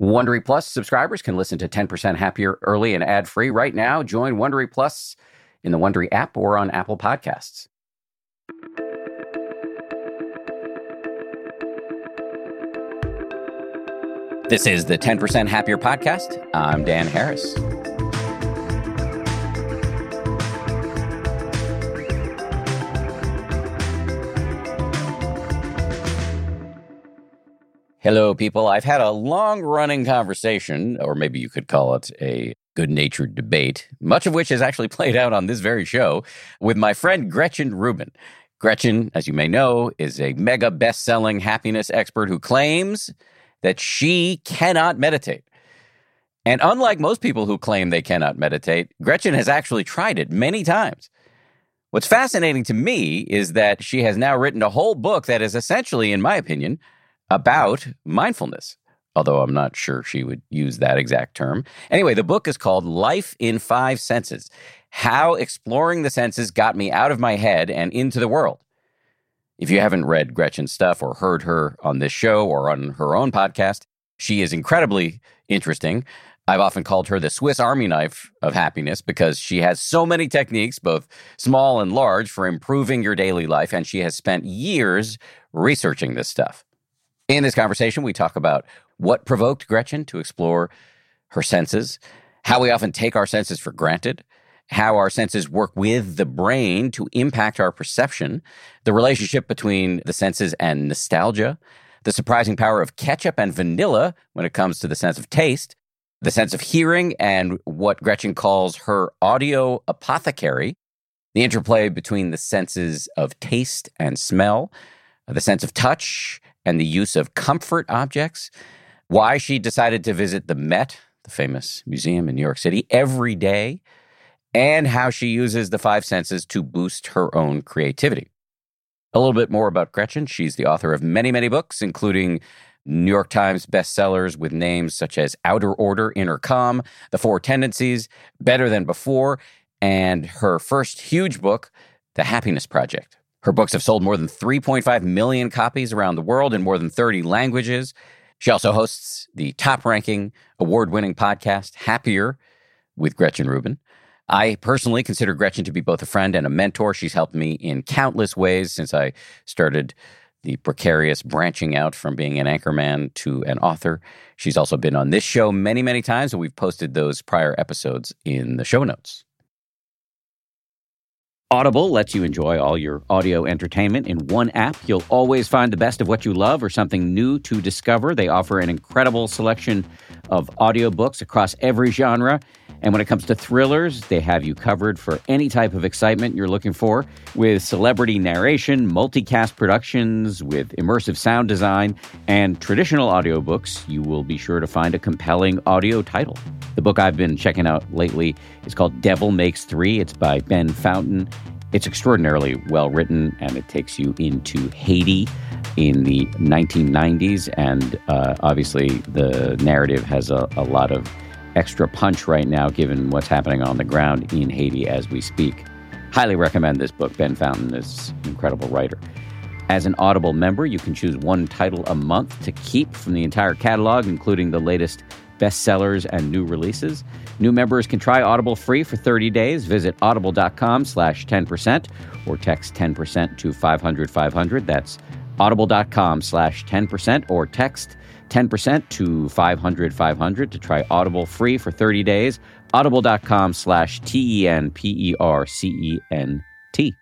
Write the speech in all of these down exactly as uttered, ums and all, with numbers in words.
Wondery Plus subscribers can listen to ten percent Happier early and ad-free right now. Join Wondery Plus in the Wondery app or on Apple Podcasts. This is the ten percent Happier podcast. I'm Dan Harris. Hello, people. I've had a long-running conversation, or maybe you could call it a good-natured debate, much of which has actually played out on this very show, with my friend Gretchen Rubin. Gretchen, as you may know, is a mega best-selling happiness expert who claims that she cannot meditate. And unlike most people who claim they cannot meditate, Gretchen has actually tried it many times. What's fascinating to me is that she has now written a whole book that is essentially, in my opinion, about mindfulness, although I'm not sure she would use that exact term. Anyway, the book is called Life in Five Senses: How Exploring the Senses Got Me Out of My Head and Into the World. If you haven't read Gretchen's stuff or heard her on this show or on her own podcast, she is incredibly interesting. I've often called her the Swiss Army knife of happiness because she has so many techniques, both small and large, for improving your daily life, and she has spent years researching this stuff. In this conversation, we talk about what provoked Gretchen to explore her senses, how we often take our senses for granted, how our senses work with the brain to impact our perception, the relationship between the senses and nostalgia, the surprising power of ketchup and vanilla when it comes to the sense of taste, the sense of hearing and what Gretchen calls her audio apothecary, the interplay between the senses of taste and smell, the sense of touch, and the use of comfort objects, why she decided to visit the Met, the famous museum in New York City, every day, and how she uses the five senses to boost her own creativity. A little bit more about Gretchen. She's the author of many, many books, including New York Times bestsellers with names such as Outer Order, Inner Calm, The Four Tendencies, Better Than Before, and her first huge book, The Happiness Project. Her books have sold more than three point five million copies around the world in more than thirty languages. She also hosts the top-ranking, award-winning podcast, Happier, with Gretchen Rubin. I personally consider Gretchen to be both a friend and a mentor. She's helped me in countless ways since I started the precarious branching out from being an anchorman to an author. She's also been on this show many, many times, and we've posted those prior episodes in the show notes. Audible lets you enjoy all your audio entertainment in one app. You'll always find the best of what you love or something new to discover. They offer an incredible selection of audiobooks across every genre. And when it comes to thrillers, they have you covered for any type of excitement you're looking for, with celebrity narration, multicast productions, with immersive sound design, and traditional audiobooks. You will be sure to find a compelling audio title. The book I've been checking out lately is called Devil Makes Three. It's by Ben Fountain. It's extraordinarily well written, and it takes you into Haiti in the nineteen nineties. And uh, obviously, the narrative has a, a lot of extra punch right now, given what's happening on the ground in Haiti as we speak. Highly recommend this book. Ben Fountain is an incredible writer. As an Audible member, you can choose one title a month to keep from the entire catalog, including the latest bestsellers and new releases. New members can try Audible free for thirty days. Visit audible.com slash 10% or text ten percent to five hundred five hundred. That's audible.com slash 10% or text ten percent to five hundred five hundred to try Audible free for thirty days. Audible.com slash T E N P E R C E N T.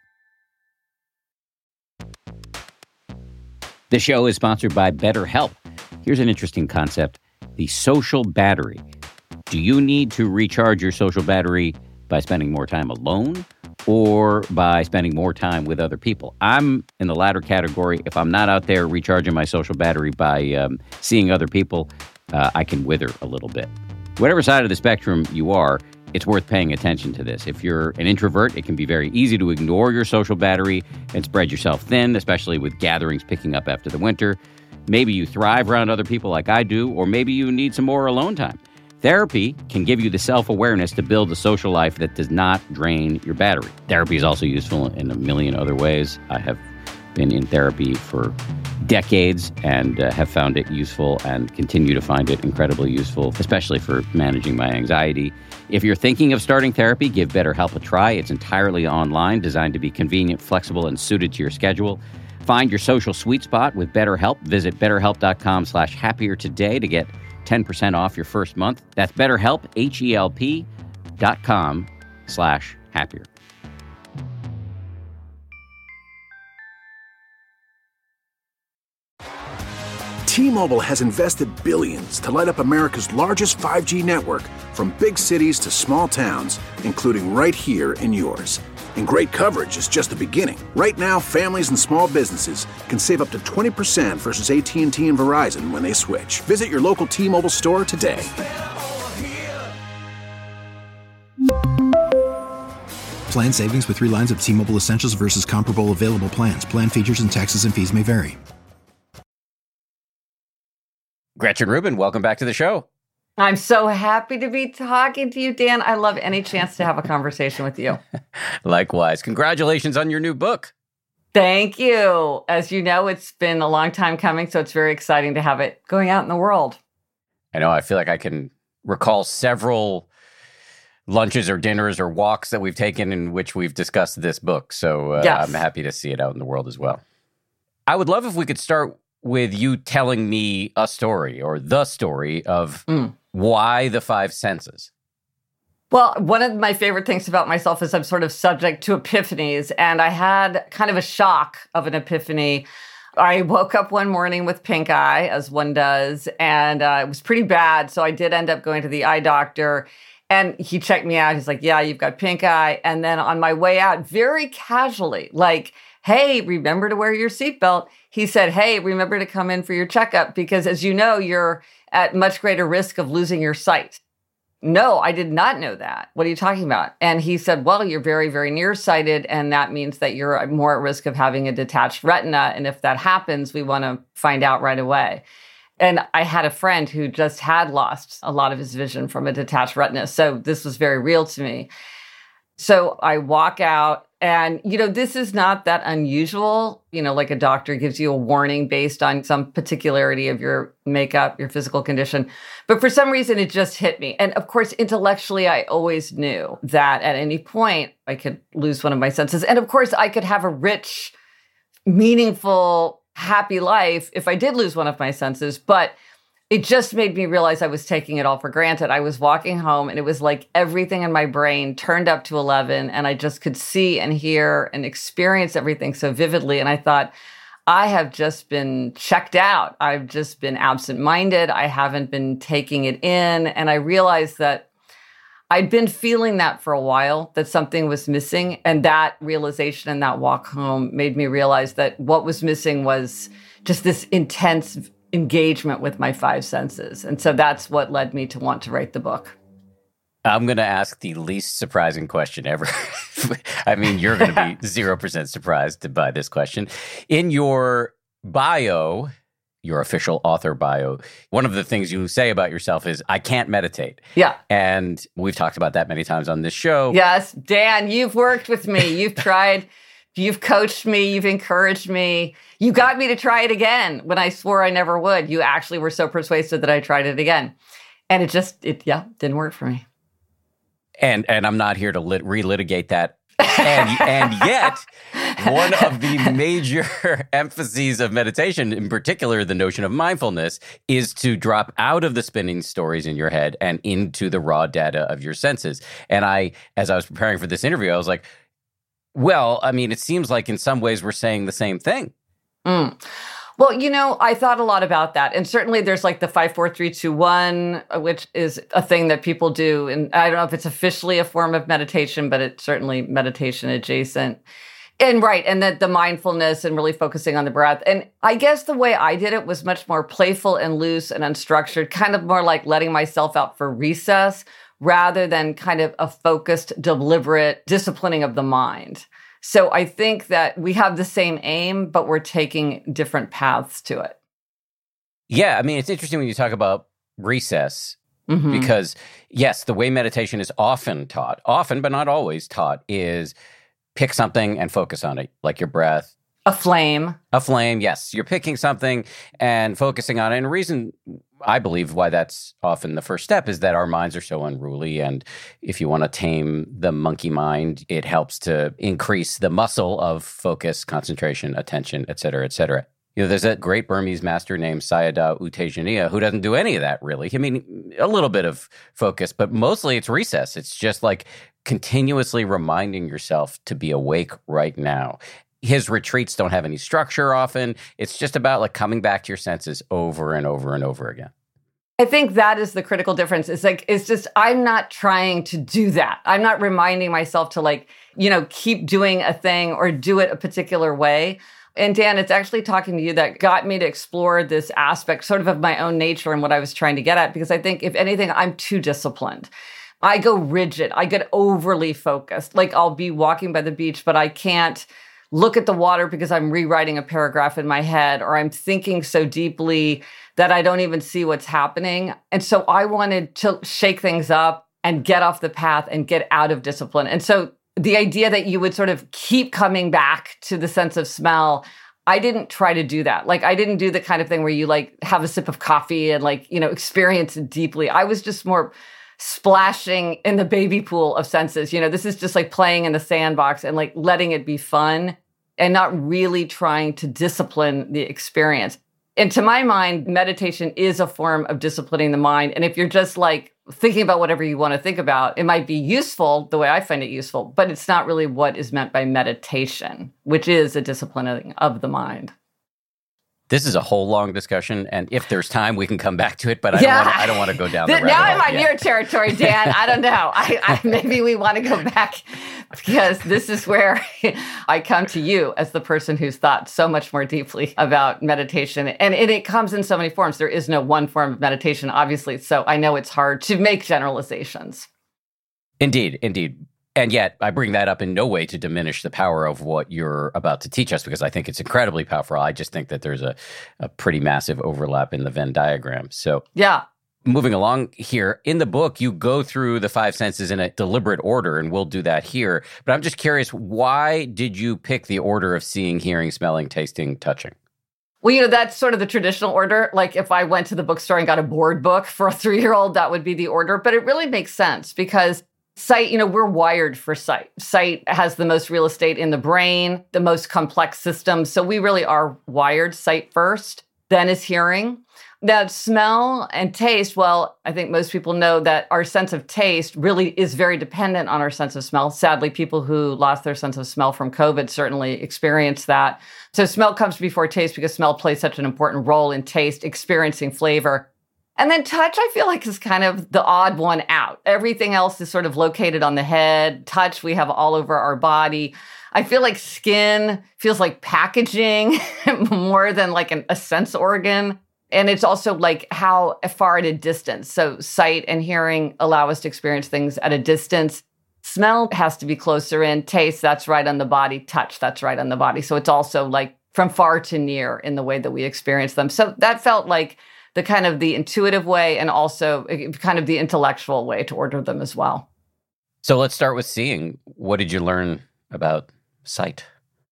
The show is sponsored by BetterHelp. Here's an interesting concept: the social battery. Do you need to recharge your social battery by spending more time alone or by spending more time with other people? I'm in the latter category. If I'm not out there recharging my social battery by um, seeing other people, uh, I can wither a little bit. Whatever side of the spectrum you are, it's worth paying attention to this. If you're an introvert, it can be very easy to ignore your social battery and spread yourself thin, especially with gatherings picking up after the winter. Maybe you thrive around other people like I do, or maybe you need some more alone time. Therapy can give you the self-awareness to build a social life that does not drain your battery. Therapy is also useful in a million other ways. I have been in therapy for decades and uh, have found it useful and continue to find it incredibly useful, especially for managing my anxiety. If you're thinking of starting therapy, give BetterHelp a try. It's entirely online, designed to be convenient, flexible, and suited to your schedule. Find your social sweet spot with BetterHelp. Visit betterhelp.com slash happier today to get ten percent off your first month. That's BetterHelp, H-E-L-P dot com slash happier. T-Mobile has invested billions to light up America's largest five G network, from big cities to small towns, including right here in yours. And great coverage is just the beginning. Right now, families and small businesses can save up to twenty percent versus A T and T and Verizon when they switch. Visit your local T-Mobile store today. Plan savings with three lines of T-Mobile Essentials versus comparable available plans. Plan features and taxes and fees may vary. Gretchen Rubin, welcome back to the show. I'm so happy to be talking to you, Dan. I love any chance to have a conversation with you. Likewise. Congratulations on your new book. Thank you. As you know, it's been a long time coming, so it's very exciting to have it going out in the world. I know. I feel like I can recall several lunches or dinners or walks that we've taken in which we've discussed this book. So uh, yes. I'm happy to see it out in the world as well. I would love if we could start with you telling me a story or the story of mm. why the five senses. Well, one of my favorite things about myself is I'm sort of subject to epiphanies, and I had kind of a shock of an epiphany. I woke up one morning with pink eye, as one does, and uh, it was pretty bad. So I did end up going to the eye doctor, and he checked me out. He's like, yeah, you've got pink eye. And then on my way out, very casually, like, hey, remember to wear your seatbelt. He said, hey, remember to come in for your checkup because, as you know, you're at much greater risk of losing your sight. No, I did not know that. What are you talking about? And he said, well, you're very, very nearsighted, and that means that you're more at risk of having a detached retina. And if that happens, we want to find out right away. And I had a friend who just had lost a lot of his vision from a detached retina. So this was very real to me. So I walk out. And, you know, this is not that unusual, you know, like a doctor gives you a warning based on some particularity of your makeup, your physical condition. But for some reason, it just hit me. And of course, intellectually, I always knew that at any point I could lose one of my senses. And of course, I could have a rich, meaningful, happy life if I did lose one of my senses. But it just made me realize I was taking it all for granted. I was walking home and it was like everything in my brain turned up to eleven and I just could see and hear and experience everything so vividly. And I thought, I have just been checked out. I've just been absent-minded. I haven't been taking it in. And I realized that I'd been feeling that for a while, that something was missing. And that realization and that walk home made me realize that what was missing was just this intense engagement with my five senses. And so that's what led me to want to write the book. I'm going to ask the least surprising question ever. I mean, you're going to be zero percent surprised by this question. In your bio, your official author bio, one of the things you say about yourself is, I can't meditate. Yeah. And we've talked about that many times on this show. Yes. Dan, you've worked with me. You've tried. You've coached me. You've encouraged me. You got me to try it again when I swore I never would. You actually were so persuasive that I tried it again. And it just, it yeah, didn't work for me. And and I'm not here to lit, relitigate that. And, and yet, one of the major emphases of meditation, in particular the notion of mindfulness, is to drop out of the spinning stories in your head and into the raw data of your senses. And I, as I was preparing for this interview, I was like, well, I mean, it seems like in some ways we're saying the same thing. Mm. Well, you know, I thought a lot about that. And certainly there's like the five, four, three, two, one, which is a thing that people do. And I don't know if it's officially a form of meditation, but it's certainly meditation adjacent. And right. And that the mindfulness and really focusing on the breath. And I guess the way I did it was much more playful and loose and unstructured, kind of more like letting myself out for recess rather than kind of a focused, deliberate disciplining of the mind. So I think that we have the same aim, but we're taking different paths to it. Yeah, I mean, it's interesting when you talk about recess, mm-hmm. because yes, the way meditation is often taught, often, but not always taught, is pick something and focus on it, like your breath, A flame. A flame, yes. You're picking something and focusing on it. And the reason I believe why that's often the first step is that our minds are so unruly. And if you want to tame the monkey mind, it helps to increase the muscle of focus, concentration, attention, et cetera, et cetera. You know, there's a great Burmese master named Sayadaw U Tejaniya who doesn't do any of that, really. I mean, a little bit of focus, but mostly it's recess. It's just like continuously reminding yourself to be awake right now. His retreats don't have any structure often. It's just about like coming back to your senses over and over and over again. I think that is the critical difference. It's like, it's just, I'm not trying to do that. I'm not reminding myself to like, you know, keep doing a thing or do it a particular way. And Dan, it's actually talking to you that got me to explore this aspect sort of of my own nature and what I was trying to get at, because I think if anything, I'm too disciplined. I go rigid. I get overly focused. Like I'll be walking by the beach, but I can't look at the water because I'm rewriting a paragraph in my head, or I'm thinking so deeply that I don't even see what's happening. And so I wanted to shake things up and get off the path and get out of discipline. And so the idea that you would sort of keep coming back to the sense of smell, I didn't try to do that. Like I didn't do the kind of thing where you like have a sip of coffee and like, you know, experience it deeply. I was just more splashing in the baby pool of senses. You know, this is just like playing in the sandbox and like letting it be fun and not really trying to discipline the experience. And to my mind, meditation is a form of disciplining the mind. And if you're just like thinking about whatever you want to think about, it might be useful the way I find it useful, but it's not really what is meant by meditation, which is a disciplining of the mind. This is a whole long discussion, and if there's time, we can come back to it, but I yeah. don't want to, I don't want to go down the rabbit Now hole I'm on yet. your territory, Dan. I don't know. I, I, maybe we want to go back because this is where I come to you as the person who's thought so much more deeply about meditation. And it, it comes in so many forms. There is no one form of meditation, obviously, so I know it's hard to make generalizations. Indeed, indeed. And yet, I bring that up in no way to diminish the power of what you're about to teach us, because I think it's incredibly powerful. I just think that there's a, a pretty massive overlap in the Venn diagram. So, yeah. Moving along here, in the book, you go through the five senses in a deliberate order, and we'll do that here. But I'm just curious, why did you pick the order of seeing, hearing, smelling, tasting, touching? Well, you know, that's sort of the traditional order. Like if I went to the bookstore and got a board book for a three-year-old, that would be the order. But it really makes sense because sight, you know, we're wired for sight. Sight has the most real estate in the brain, the most complex system. So we really are wired sight first, then is hearing. Now, smell and taste, well, I think most people know that our sense of taste really is very dependent on our sense of smell. Sadly, people who lost their sense of smell from COVID certainly experienced that. So smell comes before taste because smell plays such an important role in taste, experiencing flavor. And then touch, I feel like, is kind of the odd one out. Everything else is sort of located on the head. Touch, we have all over our body. I feel like skin feels like packaging more than like an, a sense organ. And it's also like how far at a distance. So sight and hearing allow us to experience things at a distance. Smell has to be closer in. Taste, that's right on the body. Touch, that's right on the body. So it's also like from far to near in the way that we experience them. So that felt like the kind of the intuitive way and also kind of the intellectual way to order them as well. So let's start with seeing. What did you learn about sight?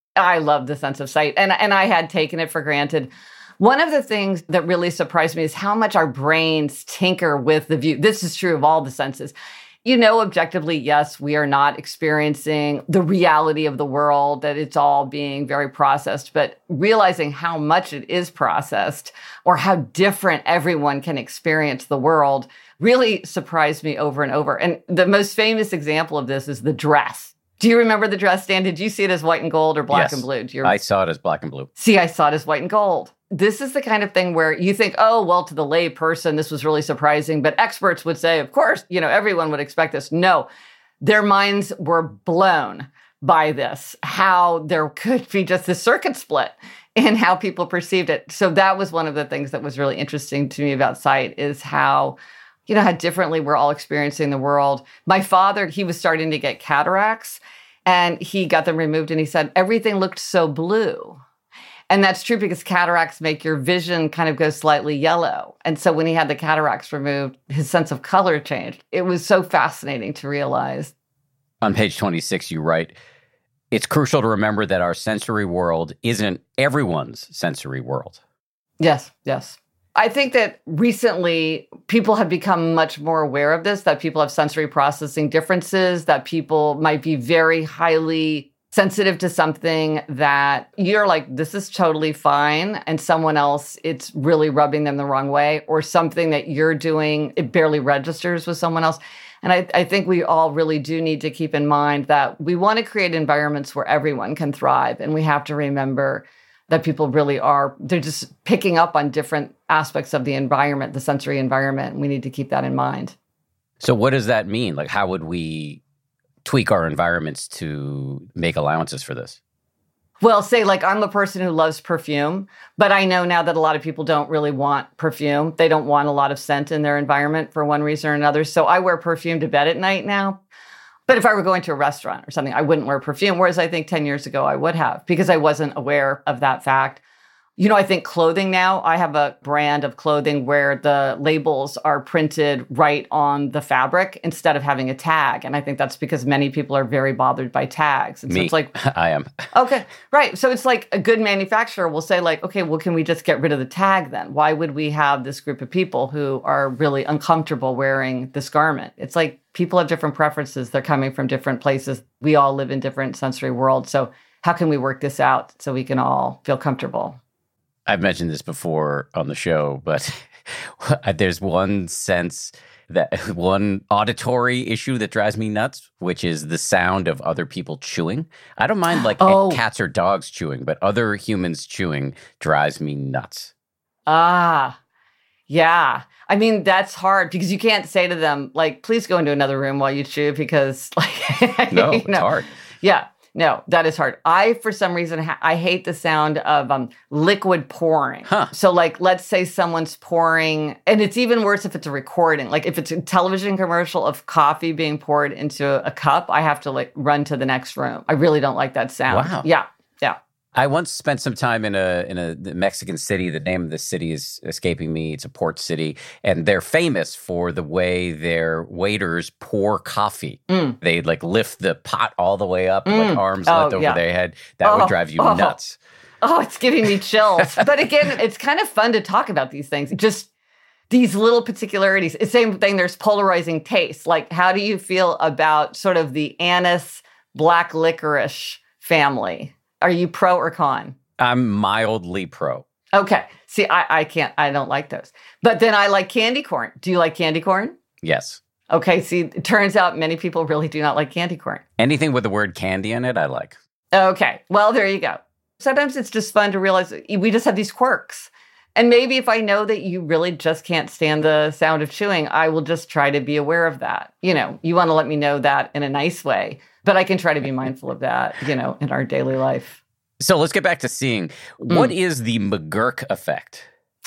I love the sense of sight, and, and I had taken it for granted. One of the things that really surprised me is how much our brains tinker with the view. This is true of all the senses. You know, objectively, yes, we are not experiencing the reality of the world, that it's all being very processed, but realizing how much it is processed or how different everyone can experience the world really surprised me over and over. And the most famous example of this is the dress. Do you remember the dress, Dan? Did you see it as white and gold or black yes, and blue? Do you I saw it as black and blue. See, I saw it as white and gold. This is the kind of thing where you think, oh, well, to the lay person, this was really surprising. But experts would say, of course, you know, everyone would expect this. No, their minds were blown by this, how there could be just this circuit split in how people perceived it. So that was one of the things that was really interesting to me about sight is how, you know, how differently we're all experiencing the world. My father, he was starting to get cataracts and he got them removed and he said, everything looked so blue. And that's true because cataracts make your vision kind of go slightly yellow. And so when he had the cataracts removed, his sense of color changed. It was so fascinating to realize. On page twenty-six, you write, it's crucial to remember that our sensory world isn't everyone's sensory world. Yes, yes. I think that recently people have become much more aware of this, that people have sensory processing differences, that people might be very highly sensitive to something that you're like, this is totally fine, and someone else, it's really rubbing them the wrong way, or something that you're doing, it barely registers with someone else. And I, I think we all really do need to keep in mind that we want to create environments where everyone can thrive, and we have to remember that people really are, they're just picking up on different aspects of the environment, the sensory environment. And we need to keep that in mind. So what does that mean? Like, how would we tweak our environments to make allowances for this? Well, say like I'm a person who loves perfume, but I know now that a lot of people don't really want perfume. They don't want a lot of scent in their environment for one reason or another. So I wear perfume to bed at night now. But if I were going to a restaurant or something, I wouldn't wear perfume, whereas I think ten years ago I would have, because I wasn't aware of that fact. You know, I think clothing now, I have a brand of clothing where the labels are printed right on the fabric instead of having a tag. And I think that's because many people are very bothered by tags. And Me, so it's like, I am. Okay, right. So it's like a good manufacturer will say like, okay, well, can we just get rid of the tag then? Why would we have this group of people who are really uncomfortable wearing this garment? It's like people have different preferences. They're coming from different places. We all live in different sensory worlds. So how can we work this out so we can all feel comfortable? I've mentioned this before on the show, but there's one sense that one auditory issue that drives me nuts, which is the sound of other people chewing. I don't mind like oh. cats or dogs chewing, but other humans chewing drives me nuts. Ah, yeah. I mean, that's hard because you can't say to them, like, please go into another room while you chew because like, no, you it's know. hard. Yeah. No, that is hard. I, for some reason, ha- I hate the sound of um, liquid pouring. Huh. So, like, let's say someone's pouring, and it's even worse if it's a recording. Like, if it's a television commercial of coffee being poured into a cup, I have to, like, run to the next room. I really don't like that sound. Wow. Yeah, yeah. I once spent some time in a in a Mexican city. The name of the city is escaping me. It's a port city, and they're famous for the way their waiters pour coffee. Mm. They like lift the pot all the way up, mm. like arms oh, left over yeah. their head. That oh, would drive you oh. nuts. Oh, it's giving me chills. But again, it's kind of fun to talk about these things. Just these little particularities. It's the same thing. There's polarizing tastes. Like, how do you feel about sort of the anise black licorice family? Are you pro or con? I'm mildly pro. Okay. See, I, I can't, I don't like those. But then I like candy corn. Do you like candy corn? Yes. Okay. See, it turns out many people really do not like candy corn. Anything with the word candy in it, I like. Okay. Well, there you go. Sometimes it's just fun to realize we just have these quirks. And maybe if I know that you really just can't stand the sound of chewing, I will just try to be aware of that. You know, you want to let me know that in a nice way. But I can try to be mindful of that, you know, in our daily life. So let's get back to seeing. What mm. is the McGurk effect?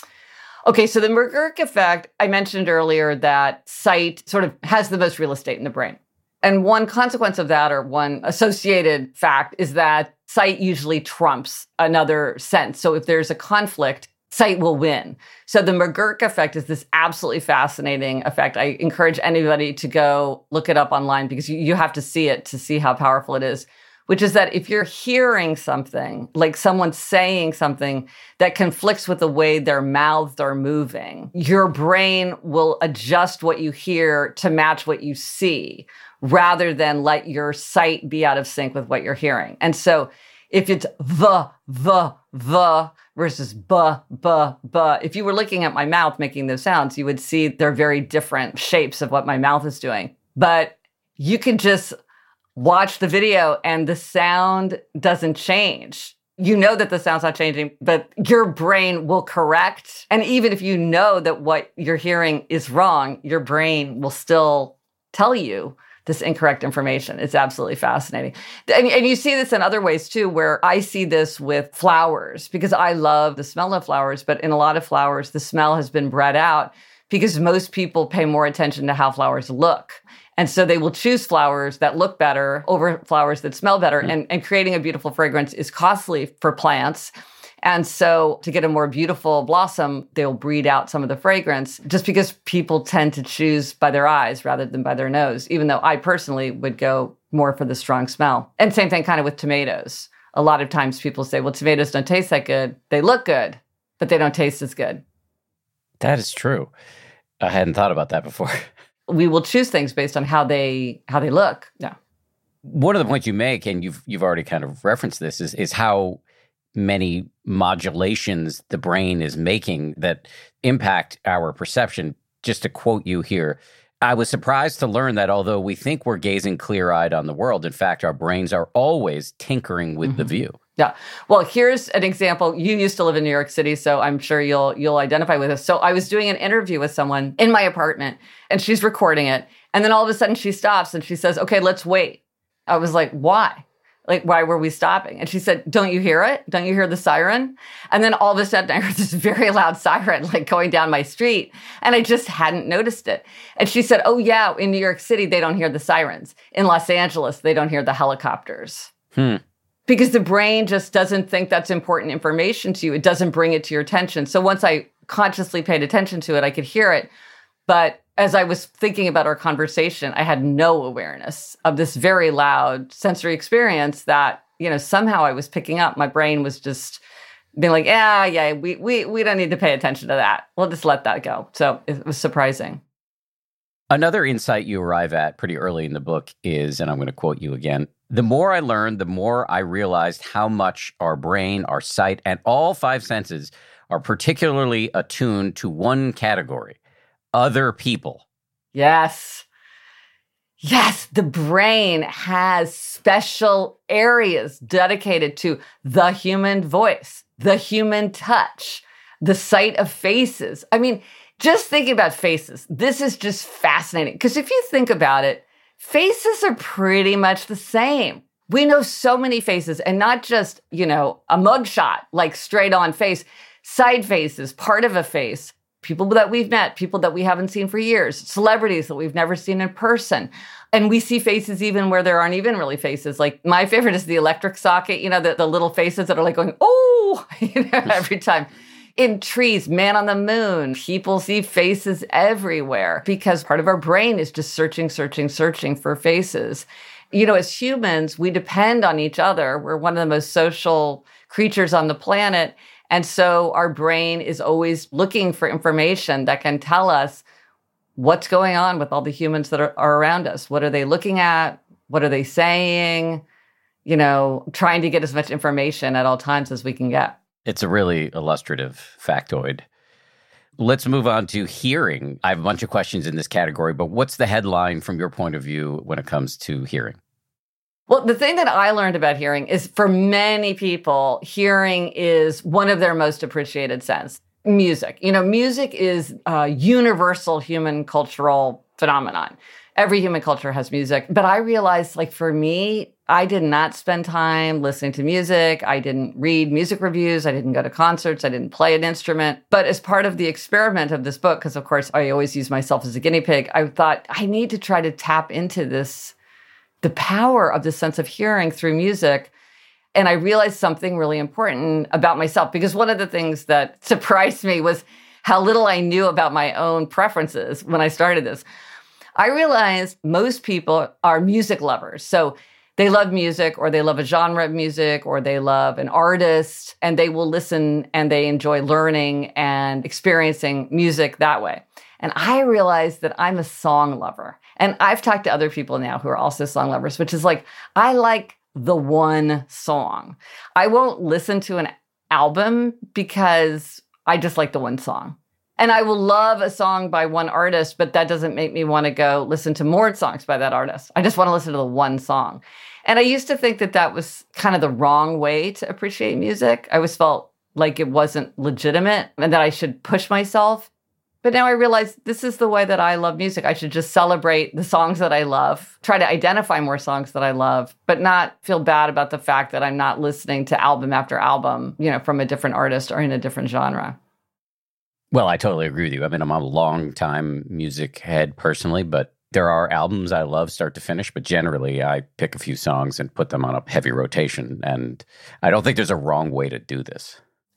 Okay, so the McGurk effect, I mentioned earlier that sight sort of has the most real estate in the brain. And one consequence of that, or one associated fact, is that sight usually trumps another sense. So if there's a conflict, sight will win. So the McGurk effect is this absolutely fascinating effect. I encourage anybody to go look it up online because you, you have to see it to see how powerful it is, which is that if you're hearing something, like someone saying something that conflicts with the way their mouths are moving, your brain will adjust what you hear to match what you see rather than let your sight be out of sync with what you're hearing. And so if it's the, the, the, versus buh, buh, buh. If you were looking at my mouth making those sounds, you would see they're very different shapes of what my mouth is doing. But you can just watch the video and the sound doesn't change. You know that the sound's not changing, but your brain will correct. And even if you know that what you're hearing is wrong, your brain will still tell you this incorrect information. It's absolutely fascinating. And, and you see this in other ways too, where I see this with flowers because I love the smell of flowers, but in a lot of flowers, the smell has been bred out because most people pay more attention to how flowers look. And so they will choose flowers that look better over flowers that smell better. Mm-hmm. And, and creating a beautiful fragrance is costly for plants. And so to get a more beautiful blossom, they'll breed out some of the fragrance just because people tend to choose by their eyes rather than by their nose, even though I personally would go more for the strong smell. And same thing kind of with tomatoes. A lot of times people say, well, tomatoes don't taste that good. They look good, but they don't taste as good. That is true. I hadn't thought about that before. We will choose things based on how they how they look. Yeah. One of the points you make, and you've you've already kind of referenced this, is is how many modulations the brain is making that impact our perception. Just to quote you here, I was surprised to learn that although we think we're gazing clear-eyed on the world, in fact, our brains are always tinkering with mm-hmm. the view. Yeah. Well, here's an example. You used to live in New York City, so I'm sure you'll you'll identify with this. So I was doing an interview with someone in my apartment, and she's recording it. And then all of a sudden she stops and she says, okay, let's wait. I was like, why? Like, why were we stopping? And she said, don't you hear it? Don't you hear the siren? And then all of a sudden I heard this very loud siren, like going down my street. And I just hadn't noticed it. And she said, oh yeah, in New York City, they don't hear the sirens. In Los Angeles, they don't hear the helicopters. Hmm. Because the brain just doesn't think that's important information to you. It doesn't bring it to your attention. So once I consciously paid attention to it, I could hear it. But as I was thinking about our conversation, I had no awareness of this very loud sensory experience that, you know, somehow I was picking up. My brain was just being like, yeah, yeah, we we we don't need to pay attention to that. We'll just let that go. So it was surprising. Another insight you arrive at pretty early in the book is, and I'm going to quote you again, the more I learned, the more I realized how much our brain, our sight, and all five senses are particularly attuned to one category. Other people. Yes. Yes, the brain has special areas dedicated to the human voice, the human touch, the sight of faces. I mean, just thinking about faces, this is just fascinating. Because if you think about it, faces are pretty much the same. We know so many faces, and not just, you know, a mugshot, like straight on face, side faces, part of a face. People that we've met, people that we haven't seen for years, celebrities that we've never seen in person. And we see faces even where there aren't even really faces. Like my favorite is the electric socket, you know, the, the little faces that are like going, oh, you know, every time. In trees, man on the moon, people see faces everywhere because part of our brain is just searching, searching, searching for faces. You know, as humans, we depend on each other. We're one of the most social creatures on the planet. And so our brain is always looking for information that can tell us what's going on with all the humans that are, are around us. What are they looking at? What are they saying? You know, trying to get as much information at all times as we can get. It's a really illustrative factoid. Let's move on to hearing. I have a bunch of questions in this category, but what's the headline from your point of view when it comes to hearing? Well, the thing that I learned about hearing is for many people, hearing is one of their most appreciated sense. Music. You know, music is a universal human cultural phenomenon. Every human culture has music. But I realized, like, for me, I did not spend time listening to music. I didn't read music reviews. I didn't go to concerts. I didn't play an instrument. But as part of the experiment of this book, because, of course, I always use myself as a guinea pig, I thought I need to try to tap into this the power of the sense of hearing through music. And I realized something really important about myself, because one of the things that surprised me was how little I knew about my own preferences when I started this. I realized most people are music lovers. So they love music, or they love a genre of music, or they love an artist, and they will listen and they enjoy learning and experiencing music that way. And I realized that I'm a song lover. And I've talked to other people now who are also song lovers, which is like, I like the one song. I won't listen to an album because I just like the one song. And I will love a song by one artist, but that doesn't make me want to go listen to more songs by that artist. I just want to listen to the one song. And I used to think that that was kind of the wrong way to appreciate music. I always felt like it wasn't legitimate and that I should push myself. But now I realize this is the way that I love music. I should just celebrate the songs that I love, try to identify more songs that I love, but not feel bad about the fact that I'm not listening to album after album, you know, from a different artist or in a different genre. Well, I totally agree with you. I mean, I'm a long-time music head personally, but there are albums I love start to finish, but generally I pick a few songs and put them on a heavy rotation. And I don't think there's a wrong way to do this.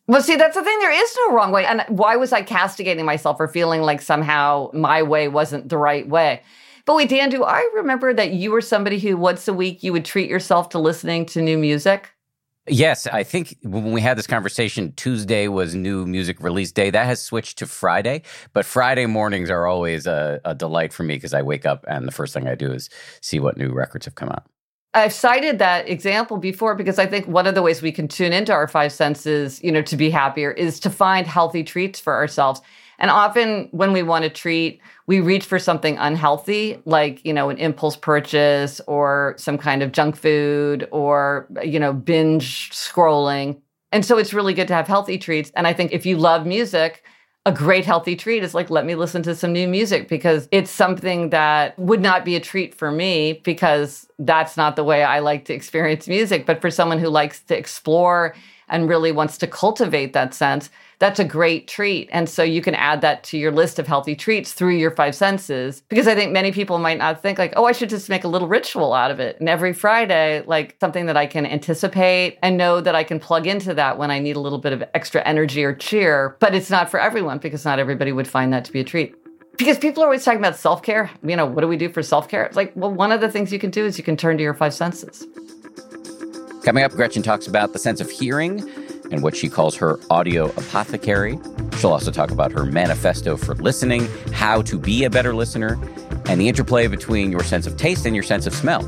Well, see, that's the thing. There is no wrong way. And why was I castigating myself for feeling like somehow my way wasn't the right way? But wait, Dan, do I remember that you were somebody who once a week you would treat yourself to listening to new music? Yes, I think when we had this conversation, Tuesday was new music release day. That has switched to Friday, but Friday mornings are always a, a delight for me because I wake up and the first thing I do is see what new records have come out. I've cited that example before because I think one of the ways we can tune into our five senses, you know, to be happier is to find healthy treats for ourselves. And often when we want to treat, we reach for something unhealthy, like, you know, an impulse purchase or some kind of junk food or, you know, binge scrolling. And so it's really good to have healthy treats. And I think if you love music, a great healthy treat is like, let me listen to some new music because it's something that would not be a treat for me because that's not the way I like to experience music. But for someone who likes to explore and really wants to cultivate that sense, that's a great treat. And so you can add that to your list of healthy treats through your five senses. Because I think many people might not think like, oh, I should just make a little ritual out of it. And every Friday, like something that I can anticipate and know that I can plug into that when I need a little bit of extra energy or cheer. But it's not for everyone because not everybody would find that to be a treat. Because people are always talking about self-care. You know, what do we do for self-care? It's like, well, one of the things you can do is you can turn to your five senses. Coming up, Gretchen talks about the sense of hearing and what she calls her audio apothecary. She'll also talk about her manifesto for listening, how to be a better listener, and the interplay between your sense of taste and your sense of smell.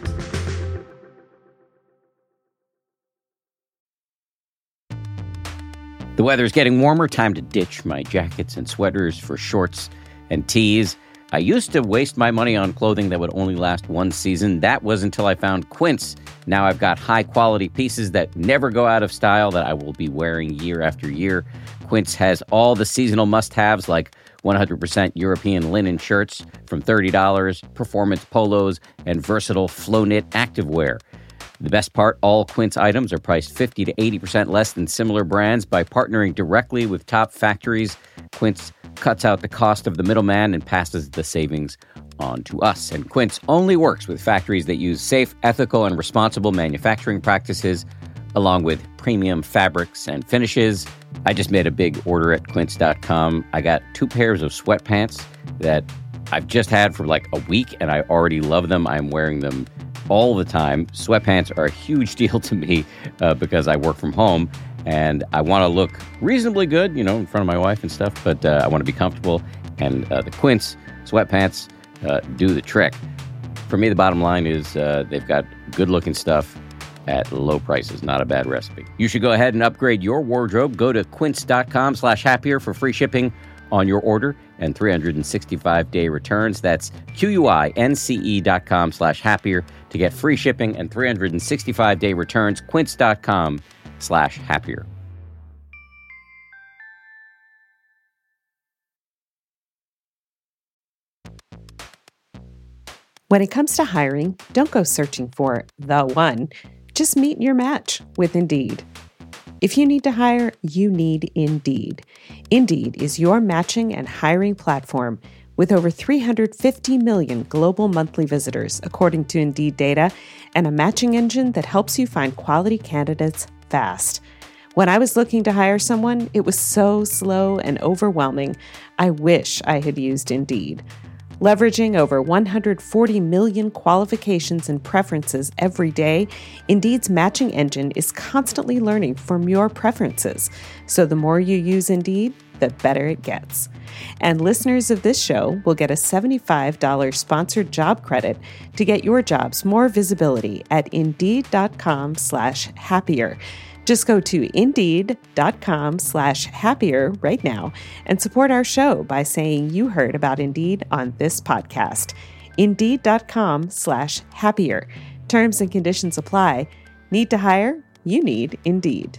The weather's getting warmer. Time to ditch my jackets and sweaters for shorts and tees. I used to waste my money on clothing that would only last one season. That was until I found Quince. Now I've got high-quality pieces that never go out of style that I will be wearing year after year. Quince has all the seasonal must-haves like one hundred percent European linen shirts from thirty dollars, performance polos, and versatile flow-knit activewear. The best part, all Quince items are priced fifty to eighty percent less than similar brands. By partnering directly with top factories, Quince cuts out the cost of the middleman and passes the savings on to us. And Quince only works with factories that use safe, ethical, and responsible manufacturing practices, along with premium fabrics and finishes. I just made a big order at quince dot com. I got two pairs of sweatpants that I've just had for like a week, and I already love them. I'm wearing them all the time. Sweatpants are a huge deal to me uh, because I work from home and I want to look reasonably good, you know, in front of my wife and stuff, but uh, I want to be comfortable. And uh, the Quince sweatpants uh, do the trick. For me, the bottom line is uh, they've got good-looking stuff at low prices. Not a bad recipe. You should go ahead and upgrade your wardrobe. Go to quince dot com slash happier for free shipping on your order and three hundred sixty-five day returns. That's Q-U-I-N-C-E dot com slash happier to get free shipping and three hundred sixty-five day returns. Quince dot com slash happier. When it comes to hiring, don't go searching for the one. Just meet your match with Indeed. If you need to hire, you need Indeed. Indeed is your matching and hiring platform with over three hundred fifty million global monthly visitors, according to Indeed data, and a matching engine that helps you find quality candidates fast. When I was looking to hire someone, it was so slow and overwhelming. I wish I had used Indeed. Leveraging over one hundred forty million qualifications and preferences every day, Indeed's matching engine is constantly learning from your preferences. So the more you use Indeed, the better it gets. And listeners of this show will get a seventy-five dollars sponsored job credit to get your jobs more visibility at Indeed.com slash happier. Just go to Indeed.com slash happier right now and support our show by saying you heard about Indeed on this podcast. Indeed.com slash happier. Terms and conditions apply. Need to hire? You need Indeed.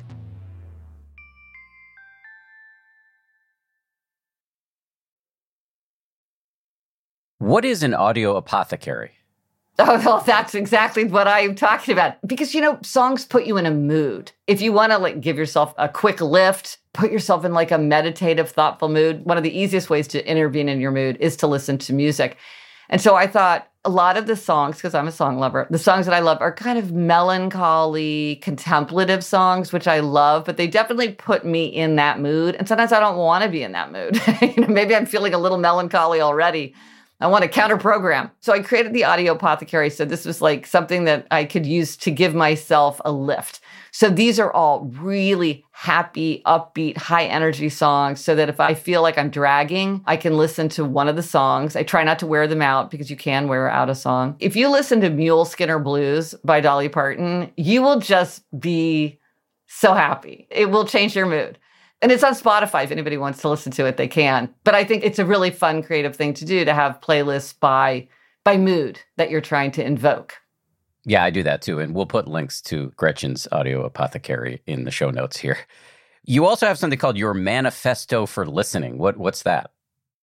What is an audio apothecary? Oh, well, that's exactly what I'm talking about. Because, you know, songs put you in a mood. If you want to like give yourself a quick lift, put yourself in like a meditative, thoughtful mood, one of the easiest ways to intervene in your mood is to listen to music. And so I thought a lot of the songs, because I'm a song lover, the songs that I love are kind of melancholy, contemplative songs, which I love, but they definitely put me in that mood. And sometimes I don't want to be in that mood. You know, maybe I'm feeling a little melancholy already. I want to counter program. So I created the Audio Apothecary. So this was like something that I could use to give myself a lift. So these are all really happy, upbeat, high energy songs so that if I feel like I'm dragging, I can listen to one of the songs. I try not to wear them out because you can wear out a song. If you listen to Mule Skinner Blues by Dolly Parton, you will just be so happy. It will change your mood. And it's on Spotify. If anybody wants to listen to it, they can. But I think it's a really fun, creative thing to do, to have playlists by, by mood that you're trying to invoke. Yeah, I do that too. And we'll put links to Gretchen's Audio Apothecary in the show notes here. You also have something called your Manifesto for Listening. What What's that?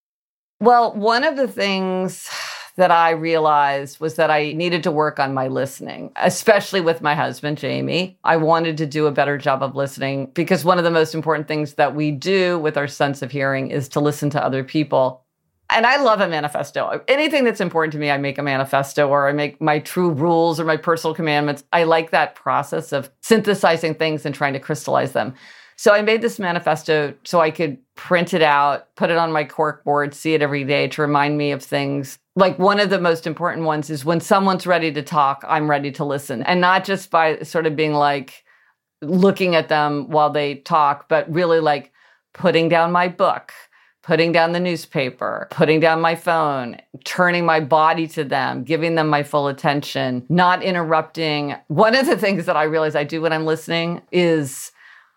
Well, one of the things that I realized was that I needed to work on my listening, especially with my husband, Jamie. I wanted to do a better job of listening because one of the most important things that we do with our sense of hearing is to listen to other people. And I love a manifesto. Anything that's important to me, I make a manifesto, or I make my true rules or my personal commandments. I like that process of synthesizing things and trying to crystallize them. So I made this manifesto so I could print it out, put it on my cork board, see it every day to remind me of things. Like one of the most important ones is when someone's ready to talk, I'm ready to listen. And not just by sort of being like looking at them while they talk, but really like putting down my book, putting down the newspaper, putting down my phone, turning my body to them, giving them my full attention, not interrupting. One of the things that I realize I do when I'm listening is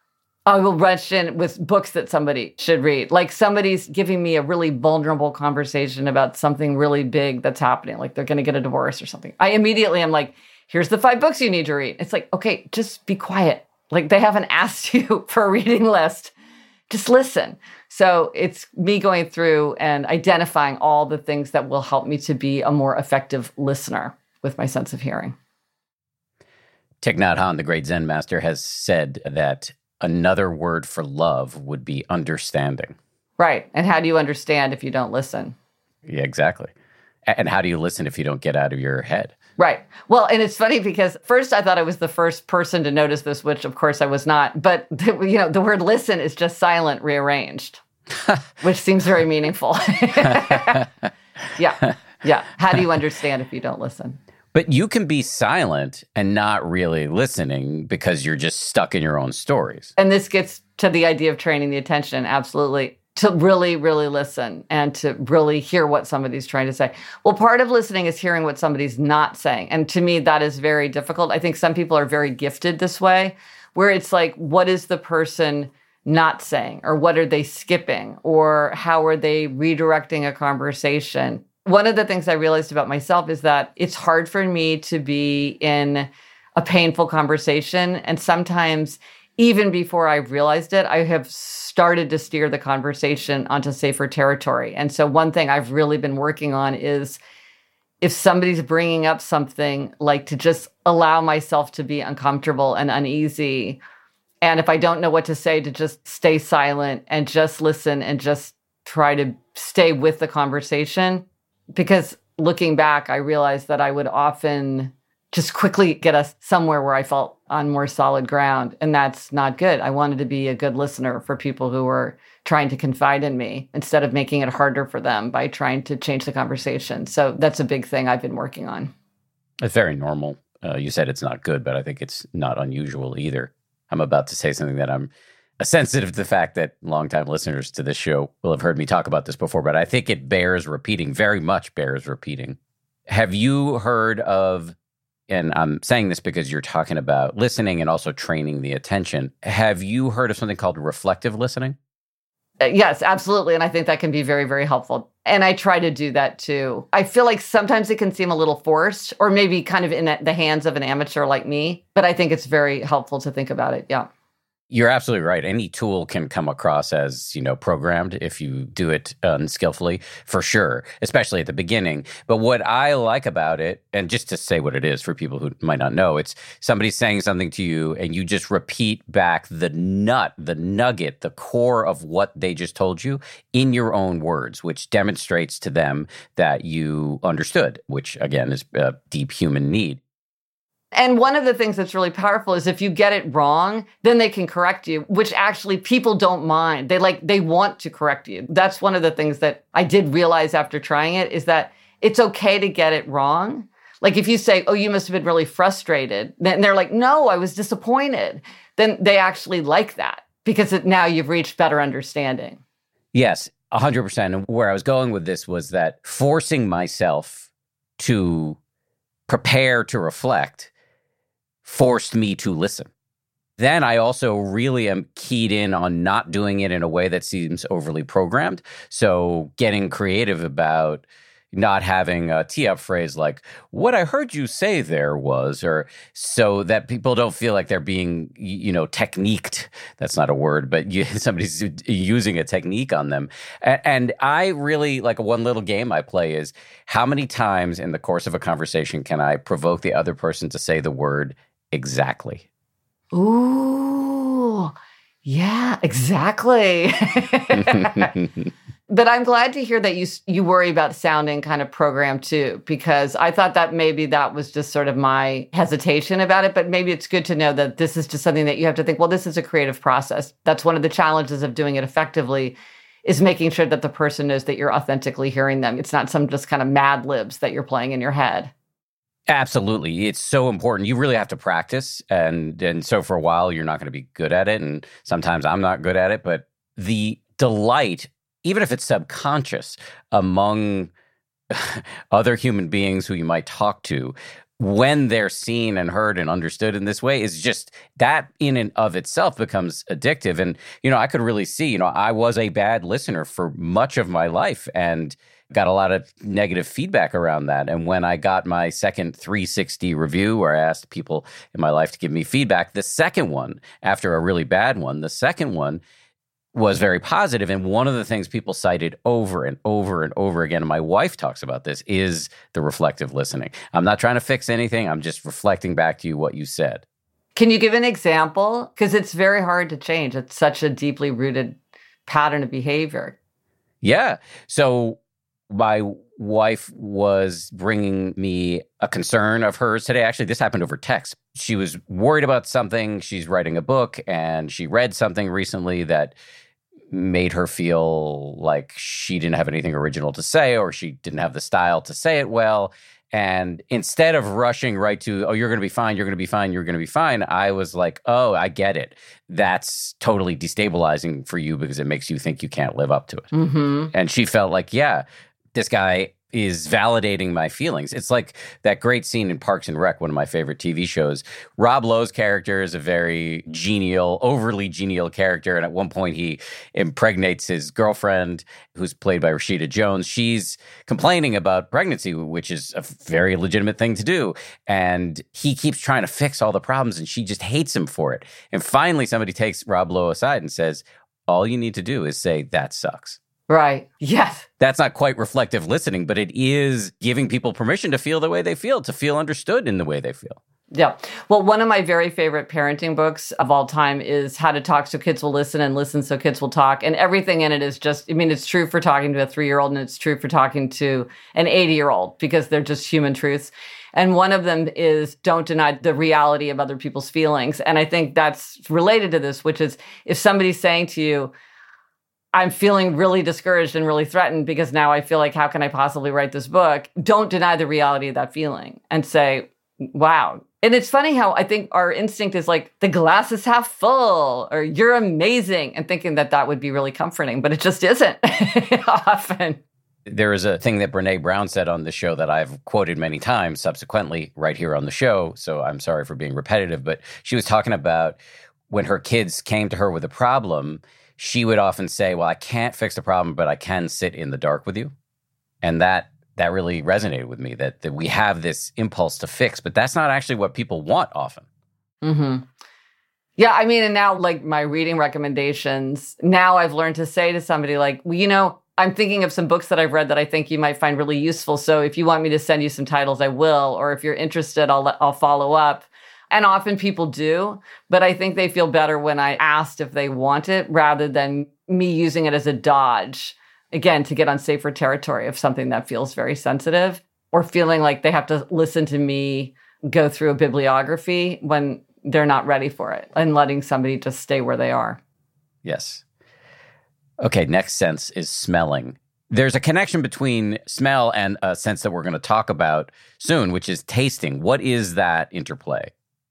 I will rush in with books that somebody should read. Like somebody's giving me a really vulnerable conversation about something really big that's happening, like they're going to get a divorce or something. I immediately am like, here's the five books you need to read. It's like, okay, just be quiet. Like they haven't asked you for a reading list. Just listen. So it's me going through and identifying all the things that will help me to be a more effective listener with my sense of hearing. Thich Nhat Hanh, the great Zen master, has said that another word for love would be understanding. Right. And how do you understand if you don't listen? Yeah, exactly. And how do you listen if you don't get out of your head? Right. Well, and it's funny because first I thought I was the first person to notice this, which of course I was not. But, the, you know, the word listen is just silent rearranged, which seems very meaningful. Yeah. Yeah. How do you understand if you don't listen? But you can be silent and not really listening because you're just stuck in your own stories. And this gets to the idea of training the attention. Absolutely. To really, really listen and to really hear what somebody's trying to say. Well, part of listening is hearing what somebody's not saying. And to me, that is very difficult. I think some people are very gifted this way, where it's like, what is the person not saying? Or what are they skipping? Or how are they redirecting a conversation? One of the things I realized about myself is that it's hard for me to be in a painful conversation. And sometimes, even before I realized it, I have started to steer the conversation onto safer territory. And so one thing I've really been working on is if somebody's bringing up something, like to just allow myself to be uncomfortable and uneasy. And if I don't know what to say, to just stay silent and just listen and just try to stay with the conversation. Because looking back, I realized that I would often just quickly get us somewhere where I felt on more solid ground. And that's not good. I wanted to be a good listener for people who were trying to confide in me instead of making it harder for them by trying to change the conversation. So that's a big thing I've been working on. It's very normal. Uh, you said it's not good, but I think it's not unusual either. I'm about to say something that I'm sensitive to the fact that longtime listeners to this show will have heard me talk about this before, but I think it bears repeating, very much bears repeating. Have you heard of, and I'm saying this because you're talking about listening and also training the attention, have you heard of something called reflective listening? Uh, yes, absolutely. And I think that can be very, very helpful. And I try to do that too. I feel like sometimes it can seem a little forced or maybe kind of in the hands of an amateur like me, but I think it's very helpful to think about it. Yeah. You're absolutely right. Any tool can come across as, you know, programmed if you do it unskillfully, for sure, especially at the beginning. But what I like about it, and just to say what it is for people who might not know, it's somebody saying something to you and you just repeat back the nut, the nugget, the core of what they just told you in your own words, which demonstrates to them that you understood, which again is a deep human need. And one of the things that's really powerful is if you get it wrong, then they can correct you, which actually people don't mind. They like, they want to correct you. That's one of the things that I did realize after trying it is that it's okay to get it wrong. Like if you say, oh, you must have been really frustrated, then they're like, no, I was disappointed. Then they actually like that because it, now you've reached better understanding. Yes, one hundred percent. And where I was going with this was that forcing myself to prepare to reflect forced me to listen. Then I also really am keyed in on not doing it in a way that seems overly programmed. So getting creative about not having a tee-up phrase like, what I heard you say there was, or so that people don't feel like they're being, you know, techniqued. That's not a word, but you, somebody's using a technique on them. And, and I really, like one little game I play is how many times in the course of a conversation can I provoke the other person to say the word exactly? Ooh, yeah, exactly. But I'm glad to hear that you you worry about sounding kind of programmed too, because I thought that maybe that was just sort of my hesitation about it. But maybe it's good to know that this is just something that you have to think, well, this is a creative process. That's one of the challenges of doing it effectively, is making sure that the person knows that you're authentically hearing them. It's not some just kind of Mad Libs that you're playing in your head. Absolutely. It's so important. You really have to practice. And, and so for a while, you're not going to be good at it. And sometimes I'm not good at it. But the delight, even if it's subconscious, among other human beings who you might talk to, when they're seen and heard and understood in this way, is just that in and of itself becomes addictive. And, you know, I could really see, you know, I was a bad listener for much of my life and got a lot of negative feedback around that. And when I got my second three sixty review, where I asked people in my life to give me feedback, the second one, after a really bad one, the second one was very positive. And one of the things people cited over and over and over again, and my wife talks about this, is the reflective listening. I'm not trying to fix anything. I'm just reflecting back to you what you said. Can you give an example? Because it's very hard to change. It's such a deeply rooted pattern of behavior. Yeah. So my wife was bringing me a concern of hers today. Actually, this happened over text. She was worried about something. She's writing a book, and she read something recently that made her feel like she didn't have anything original to say, or she didn't have the style to say it well. And instead of rushing right to, oh, you're going to be fine, you're going to be fine, you're going to be fine, I was like, oh, I get it. That's totally destabilizing for you because it makes you think you can't live up to it. Mm-hmm. And she felt like, yeah, this guy is validating my feelings. It's like that great scene in Parks and Rec, one of my favorite T V shows. Rob Lowe's character is a very genial, overly genial character. And at one point he impregnates his girlfriend, who's played by Rashida Jones. She's complaining about pregnancy, which is a very legitimate thing to do. And he keeps trying to fix all the problems, and she just hates him for it. And finally, somebody takes Rob Lowe aside and says, all you need to do is say, that sucks. Right. Yes. That's not quite reflective listening, but it is giving people permission to feel the way they feel, to feel understood in the way they feel. Yeah. Well, one of my very favorite parenting books of all time is How to Talk So Kids Will Listen and Listen So Kids Will Talk. And everything in it is just, I mean, it's true for talking to a three-year-old and it's true for talking to an eighty-year-old because they're just human truths. And one of them is don't deny the reality of other people's feelings. And I think that's related to this, which is if somebody's saying to you, I'm feeling really discouraged and really threatened because now I feel like, how can I possibly write this book? Don't deny the reality of that feeling and say, wow. And it's funny how I think our instinct is like, the glass is half full, or you're amazing, and thinking that that would be really comforting, but it just isn't often. There is a thing that Brené Brown said on the show that I've quoted many times subsequently right here on the show, so I'm sorry for being repetitive, but she was talking about when her kids came to her with a problem, she would often say, well, I can't fix the problem, but I can sit in the dark with you. And that that really resonated with me, that, that we have this impulse to fix, but that's not actually what people want often. Mm-hmm. Yeah, I mean, and now like my reading recommendations, now I've learned to say to somebody like, well, you know, I'm thinking of some books that I've read that I think you might find really useful. So if you want me to send you some titles, I will. Or if you're interested, I'll I'll follow up. And often people do, but I think they feel better when I asked if they want it rather than me using it as a dodge, again, to get on safer territory of something that feels very sensitive or feeling like they have to listen to me go through a bibliography when they're not ready for it and letting somebody just stay where they are. Yes. Okay, next sense is smelling. There's a connection between smell and a sense that we're going to talk about soon, which is tasting. What is that interplay?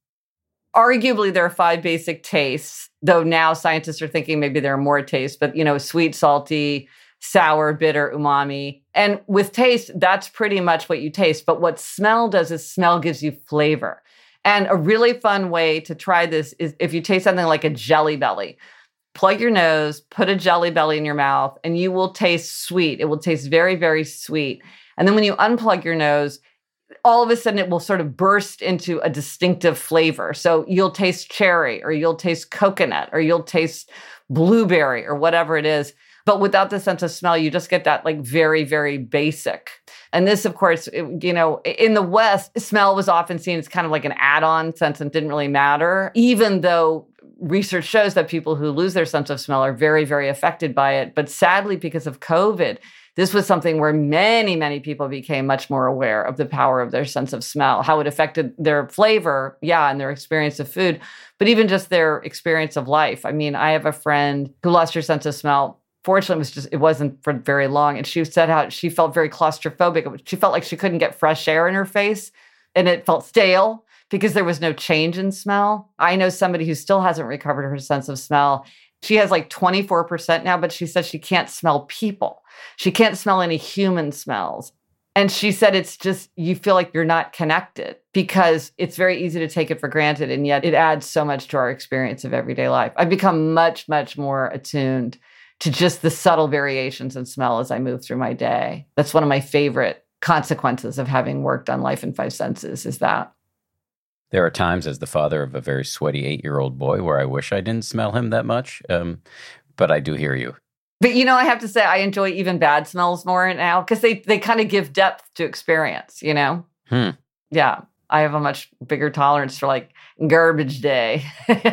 Arguably, there are five basic tastes, though now scientists are thinking maybe there are more tastes, but, you know, sweet, salty, sour, bitter, umami. And with taste, that's pretty much what you taste. But what smell does is smell gives you flavor. And a really fun way to try this is if you taste something like a Jelly Belly, plug your nose, put a Jelly Belly in your mouth, and you will taste sweet. It will taste very, very sweet. And then when you unplug your nose, all of a sudden it will sort of burst into a distinctive flavor. So you'll taste cherry, or you'll taste coconut, or you'll taste blueberry, or whatever it is. But without the sense of smell, you just get that like very, very basic. And this, of course, it, you know, in the West, smell was often seen as kind of like an add-on sense and didn't really matter, even though research shows that people who lose their sense of smell are very, very affected by it. But sadly, because of COVID, this was something where many, many people became much more aware of the power of their sense of smell, how it affected their flavor, yeah, and their experience of food, but even just their experience of life. I mean, I have a friend who lost her sense of smell. Fortunately, it was just, it wasn't for very long. And she said how she felt very claustrophobic. She felt like she couldn't get fresh air in her face, and it felt stale because there was no change in smell. I know somebody who still hasn't recovered her sense of smell. She has like twenty-four percent now, but she says she can't smell people. She can't smell any human smells. And she said it's just, you feel like you're not connected because it's very easy to take it for granted. And yet it adds so much to our experience of everyday life. I've become much, much more attuned to just the subtle variations in smell as I move through my day. That's one of my favorite consequences of having worked on Life in Five Senses is that. There are times as the father of a very sweaty eight-year-old boy where I wish I didn't smell him that much, um, but I do hear you. But, you know, I have to say I enjoy even bad smells more now because they, they kind of give depth to experience, you know? Hmm. Yeah. I have a much bigger tolerance for like garbage day,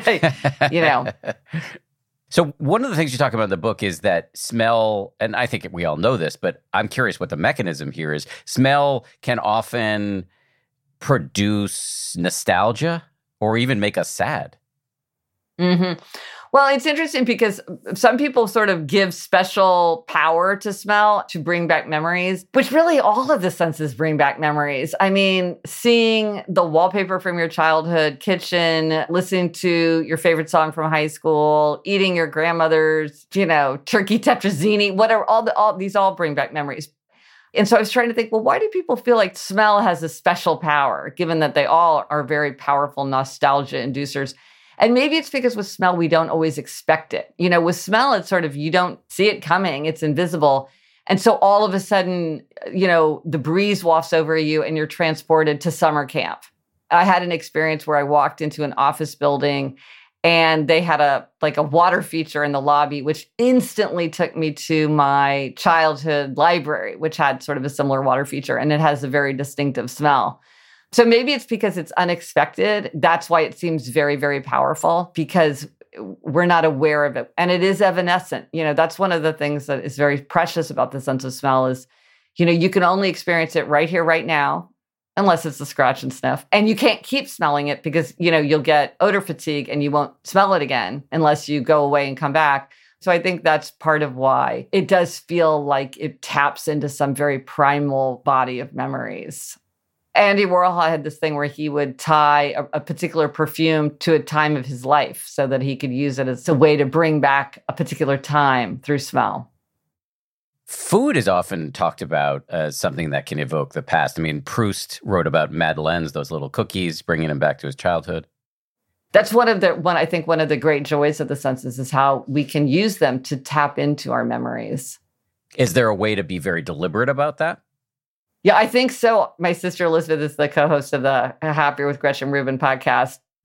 you know? So one of the things you talk about in the book is that smell, and I think we all know this, but I'm curious what the mechanism here is. Smell can often produce nostalgia or even make us sad. Mm-hmm. Well, it's interesting because some people sort of give special power to smell to bring back memories, which really all of the senses bring back memories. I mean, seeing the wallpaper from your childhood kitchen, listening to your favorite song from high school, eating your grandmother's, you know, turkey tetrazzini, whatever, all the, all these all bring back memories. And so I was trying to think, well, why do people feel like smell has a special power, given that they all are very powerful nostalgia inducers? And maybe it's because with smell, we don't always expect it. You know, with smell, it's sort of, you don't see it coming, it's invisible. And so all of a sudden, you know, the breeze wafts over you and you're transported to summer camp. I had an experience where I walked into an office building and they had a like a water feature in the lobby, which instantly took me to my childhood library, which had sort of a similar water feature, and it has a very distinctive smell. So maybe it's because it's unexpected. That's why it seems very, very powerful, because we're not aware of it. And it is evanescent. You know, that's one of the things that is very precious about the sense of smell is, you know, you can only experience it right here, right now, unless it's a scratch and sniff. And you can't keep smelling it because, you know, you'll get odor fatigue and you won't smell it again unless you go away and come back. So I think that's part of why it does feel like it taps into some very primal body of memories. Andy Warhol had this thing where he would tie a, a particular perfume to a time of his life so that he could use it as a way to bring back a particular time through smell. Food is often talked about as something that can evoke the past. I mean, Proust wrote about Madeleines, those little cookies, bringing him back to his childhood. That's one of the, one I think one of the great joys of the senses is how we can use them to tap into our memories. Is there a way to be very deliberate about that? Yeah, I think so. My sister Elizabeth is the co-host of the Happier with Gretchen Rubin podcast.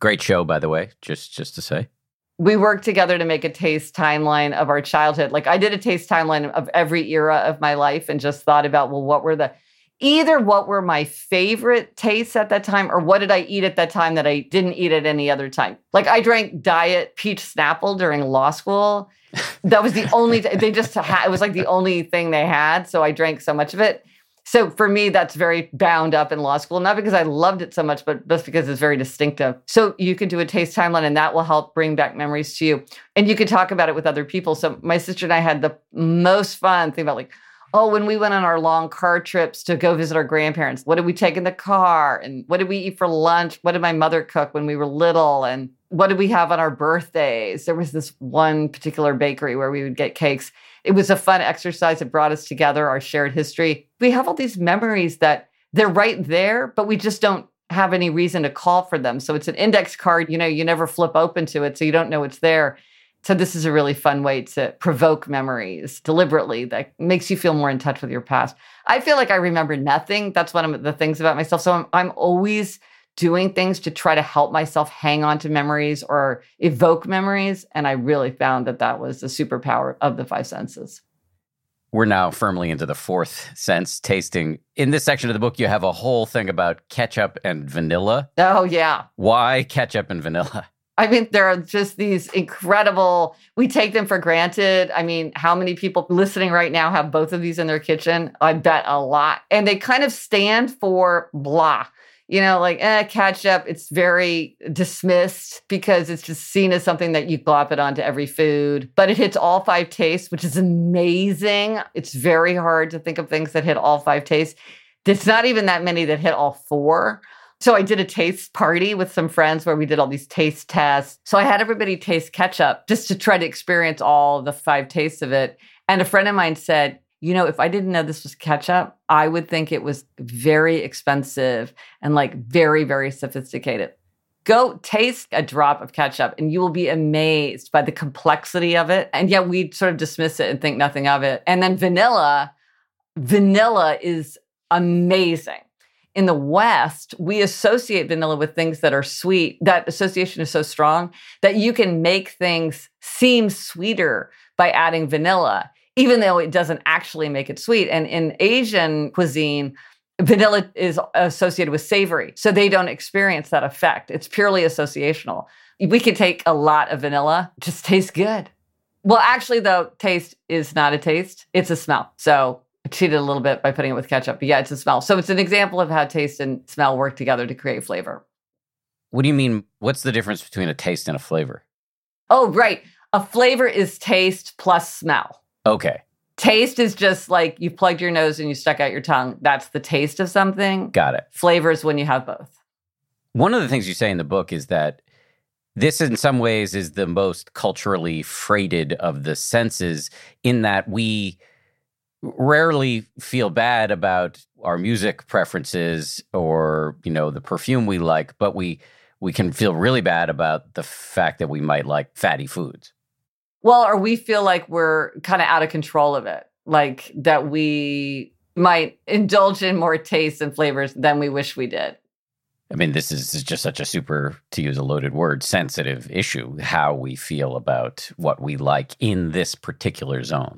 Great show, by the way, just just to say. We worked together to make a taste timeline of our childhood. Like I did a taste timeline of every era of my life and just thought about, well, what were the, either what were my favorite tastes at that time or what did I eat at that time that I didn't eat at any other time? Like I drank Diet Peach Snapple during law school. That was the only, they just had, it was like the only thing they had. So I drank so much of it. So for me, that's very bound up in law school, not because I loved it so much, but just because it's very distinctive. So you can do a taste timeline and that will help bring back memories to you. And you can talk about it with other people. So my sister and I had the most fun thing about like, oh, when we went on our long car trips to go visit our grandparents, what did we take in the car? And what did we eat for lunch? What did my mother cook when we were little? And what did we have on our birthdays? There was this one particular bakery where we would get cakes. It was a fun exercise. It brought us together, our shared history. We have all these memories that they're right there, but we just don't have any reason to call for them. So it's an index card, you know, you never flip open to it, so you don't know it's there. So this is a really fun way to provoke memories deliberately that makes you feel more in touch with your past. I feel like I remember nothing. That's one of the things about myself. So I'm, I'm always doing things to try to help myself hang on to memories or evoke memories. And I really found that that was the superpower of the five senses. We're now firmly into the fourth sense, tasting. In this section of the book, you have a whole thing about ketchup and vanilla. Oh, yeah. Why ketchup and vanilla? I mean, there are just these incredible, we take them for granted. I mean, how many people listening right now have both of these in their kitchen? I bet a lot. And they kind of stand for blah. You know, like, eh, ketchup, it's very dismissed because it's just seen as something that you glop it onto every food. But it hits all five tastes, which is amazing. It's very hard to think of things that hit all five tastes. There's not even that many that hit all four. So I did a taste party with some friends where we did all these taste tests. So I had everybody taste ketchup just to try to experience all the five tastes of it. And a friend of mine said, you know, if I didn't know this was ketchup, I would think it was very expensive and like very, very sophisticated. Go taste a drop of ketchup and you will be amazed by the complexity of it. And yet we sort of dismiss it and think nothing of it. And then vanilla, vanilla is amazing. In the West, we associate vanilla with things that are sweet. That association is so strong that you can make things seem sweeter by adding vanilla, even though it doesn't actually make it sweet. And in Asian cuisine, vanilla is associated with savory, so they don't experience that effect. It's purely associational. We can take a lot of vanilla, just tastes good. Well, actually, though, taste is not a taste. It's a smell. So I cheated a little bit by putting it with ketchup, but yeah, it's a smell. So it's an example of how taste and smell work together to create flavor. What do you mean? What's the difference between a taste and a flavor? Oh, right. A flavor is taste plus smell. Okay. Taste is just like you plugged your nose and you stuck out your tongue. That's the taste of something. Got it. Flavor is when you have both. One of the things you say in the book is that this, in some ways, is the most culturally freighted of the senses, in that we rarely feel bad about our music preferences or, you know, the perfume we like, but we we can feel really bad about the fact that we might like fatty foods. Well, or we feel like we're kind of out of control of it, like that we might indulge in more tastes and flavors than we wish we did. I mean, this is, is just such a super, to use a loaded word, sensitive issue, how we feel about what we like in this particular zone.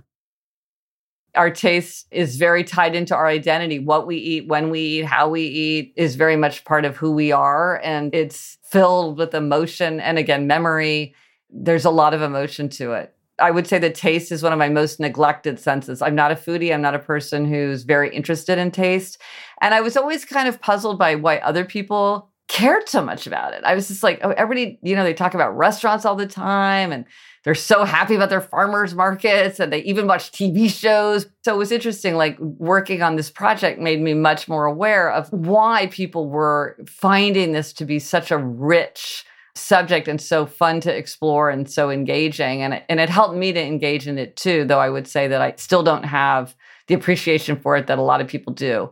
Our taste is very tied into our identity. What we eat, when we eat, how we eat is very much part of who we are. And it's filled with emotion and, again, memory. There's a lot of emotion to it. I would say that taste is one of my most neglected senses. I'm not a foodie. I'm not a person who's very interested in taste. And I was always kind of puzzled by why other people cared so much about it. I was just like, oh, everybody, you know, they talk about restaurants all the time and they're so happy about their farmers markets and they even watch T V shows. So it was interesting, like working on this project made me much more aware of why people were finding this to be such a rich subject and so fun to explore and so engaging. And it, and it helped me to engage in it too, though I would say that I still don't have the appreciation for it that a lot of people do.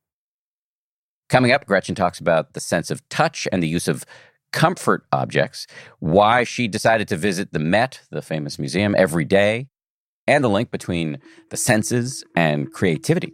Coming up, Gretchen talks about the sense of touch and the use of comfort objects, why she decided to visit the Met, the famous museum, every day, and the link between the senses and creativity.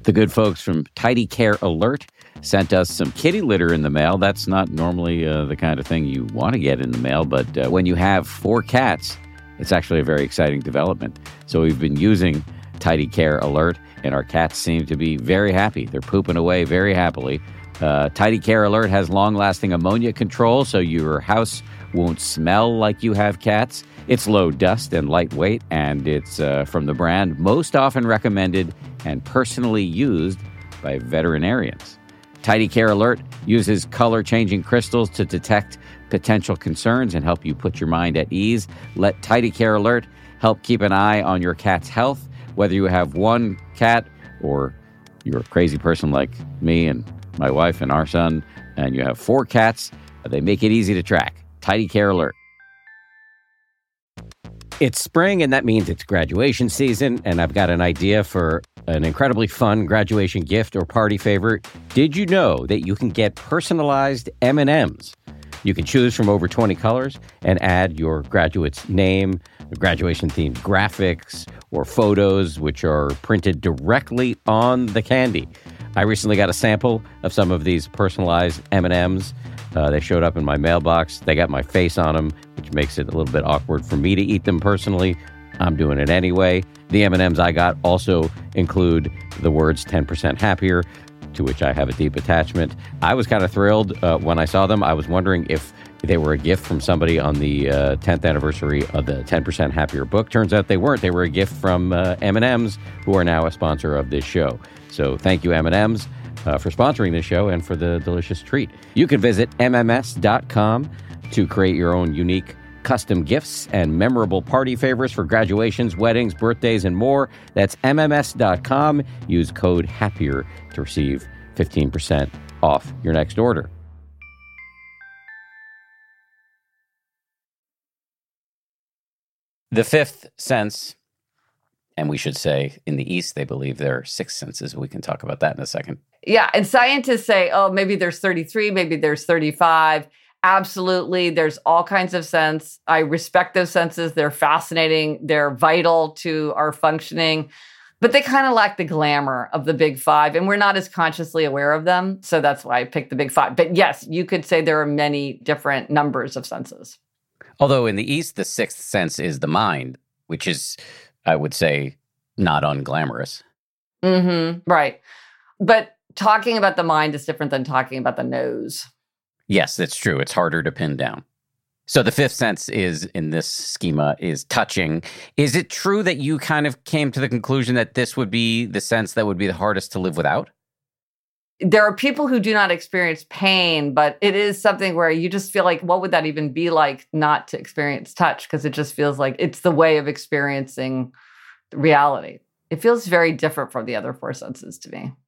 The good folks from Tidy Care Alert sent us some kitty litter in the mail. That's not normally uh, the kind of thing you want to get in the mail, but uh, when you have four cats, it's actually a very exciting development. So we've been using Tidy Care Alert, and our cats seem to be very happy. They're pooping away very happily. Uh, Tidy Care Alert has long-lasting ammonia control, so your house won't smell like you have cats. It's low dust and lightweight, and it's uh, from the brand most often recommended and personally used by veterinarians. Tidy Care Alert uses color-changing crystals to detect potential concerns and help you put your mind at ease. Let Tidy Care Alert help keep an eye on your cat's health. Whether you have one cat or you're a crazy person like me and my wife and our son, and you have four cats, they make it easy to track. Tidy Care Alert. It's spring, and that means it's graduation season, and I've got an idea for an incredibly fun graduation gift or party favorite. Did you know that you can get personalized M and M's? You can choose from over twenty colors and add your graduate's name, graduation-themed graphics, or photos, which are printed directly on the candy. I recently got a sample of some of these personalized M and M's. Uh, they showed up in my mailbox. They got my face on them, which makes it a little bit awkward for me to eat them personally. I'm doing it anyway. The M and M's I got also include the words ten percent happier, to which I have a deep attachment. I was kind of thrilled uh, when I saw them. I was wondering if they were a gift from somebody on the uh, tenth anniversary of the ten percent Happier book. Turns out they weren't. They were a gift from uh, M and M's, who are now a sponsor of this show. So thank you, M and M's. Uh, for sponsoring this show and for the delicious treat. You can visit M M S dot com to create your own unique custom gifts and memorable party favors for graduations, weddings, birthdays, and more. That's M M S dot com. Use code HAPPIER to receive fifteen percent off your next order. The fifth sense, and we should say in the East, they believe there are six senses. We can talk about that in a second. Yeah, and scientists say, oh, maybe there's thirty-three, maybe there's thirty-five. Absolutely, there's all kinds of sense. I respect those senses. They're fascinating. They're vital to our functioning, but they kind of lack the glamour of the big five, and we're not as consciously aware of them. So that's why I picked the big five. But yes, you could say there are many different numbers of senses. Although in the East, the sixth sense is the mind, which is, I would say, not unglamorous. Mm-hmm, right. But talking about the mind is different than talking about the nose. Yes, that's true. It's harder to pin down. So the fifth sense is, in this schema, is touching. Is it true that you kind of came to the conclusion that this would be the sense that would be the hardest to live without? There are people who do not experience pain, but it is something where you just feel like, what would that even be like not to experience touch? Because it just feels like it's the way of experiencing reality. It feels very different from the other four senses to me.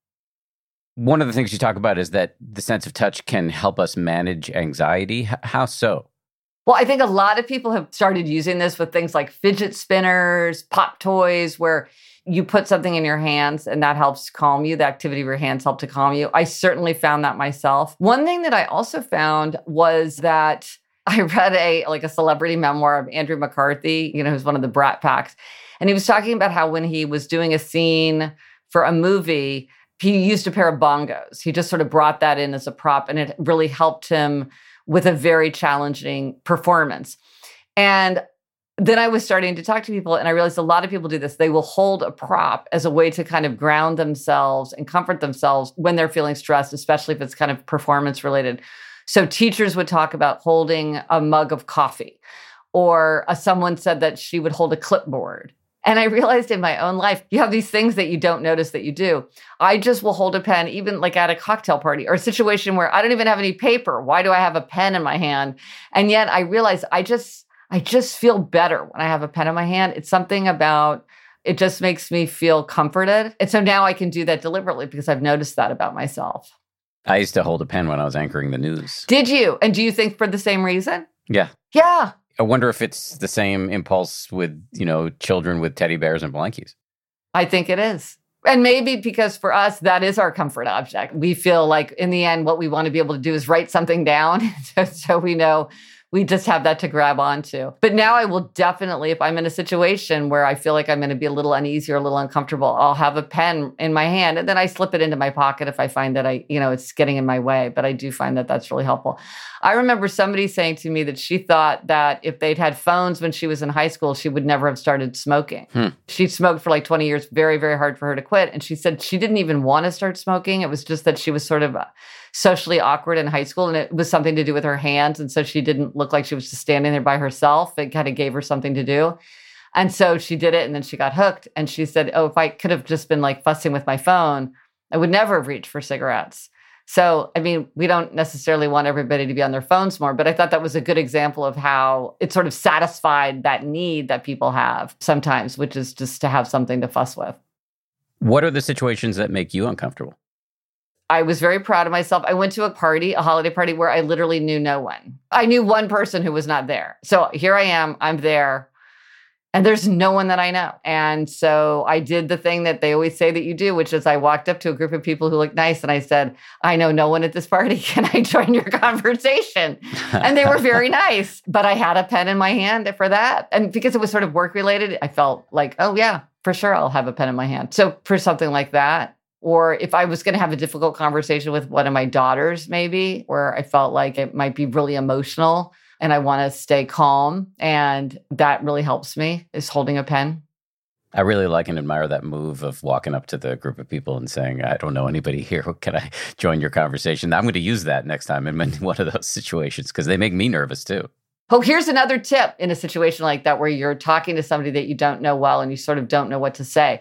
One of the things you talk about is that the sense of touch can help us manage anxiety. H- how so? Well, I think a lot of people have started using this with things like fidget spinners, pop toys, where you put something in your hands and that helps calm you. The activity of your hands help to calm you. I certainly found that myself. One thing that I also found was that I read a like a celebrity memoir of Andrew McCarthy, you know, who's one of the Brat Packs. And he was talking about how when he was doing a scene for a movie, he used a pair of bongos. He just sort of brought that in as a prop, and it really helped him with a very challenging performance. And then I was starting to talk to people, and I realized a lot of people do this. They will hold a prop as a way to kind of ground themselves and comfort themselves when they're feeling stressed, especially if it's kind of performance related. So teachers would talk about holding a mug of coffee, or uh, someone said that she would hold a clipboard. And I realized in my own life, you have these things that you don't notice that you do. I just will hold a pen, even like at a cocktail party or a situation where I don't even have any paper. Why do I have a pen in my hand? And yet I realize I just, I just feel better when I have a pen in my hand. It's something about, it just makes me feel comforted. And so now I can do that deliberately because I've noticed that about myself. I used to hold a pen when I was anchoring the news. Did you? And do you think for the same reason? Yeah. Yeah. I wonder if it's the same impulse with, you know, children with teddy bears and blankies. I think it is. And maybe because for us, that is our comfort object. We feel like in the end, what we want to be able to do is write something down so, so we know we just have that to grab onto. But now I will definitely, if I'm in a situation where I feel like I'm going to be a little uneasy or a little uncomfortable, I'll have a pen in my hand and then I slip it into my pocket if I find that I, you know, it's getting in my way. But I do find that that's really helpful. I remember somebody saying to me that she thought that if they'd had phones when she was in high school, she would never have started smoking. Hmm. She smoked for like twenty years, very, very hard for her to quit. And she said she didn't even want to start smoking. It was just that she was sort of socially awkward in high school, and it was something to do with her hands. And so she didn't look like she was just standing there by herself. It kind of gave her something to do. And so she did it, and then she got hooked. And she said, oh, if I could have just been like fussing with my phone, I would never have reached for cigarettes. So, I mean, we don't necessarily want everybody to be on their phones more, but I thought that was a good example of how it sort of satisfied that need that people have sometimes, which is just to have something to fuss with. What are the situations that make you uncomfortable? I was very proud of myself. I went to a party, a holiday party, where I literally knew no one. I knew one person who was not there. So here I am, I'm there, and there's no one that I know. And so I did the thing that they always say that you do, which is I walked up to a group of people who looked nice, and I said, I know no one at this party. Can I join your conversation? And they were very nice. But I had a pen in my hand for that. And because it was sort of work-related, I felt like, oh, yeah, for sure, I'll have a pen in my hand. So for something like that, or if I was going to have a difficult conversation with one of my daughters, maybe, where I felt like it might be really emotional and I want to stay calm, and that really helps me, is holding a pen. I really like and admire that move of walking up to the group of people and saying, I don't know anybody here. Can I join your conversation? I'm going to use that next time in one of those situations because they make me nervous too. Oh, here's another tip in a situation like that where you're talking to somebody that you don't know well and you sort of don't know what to say.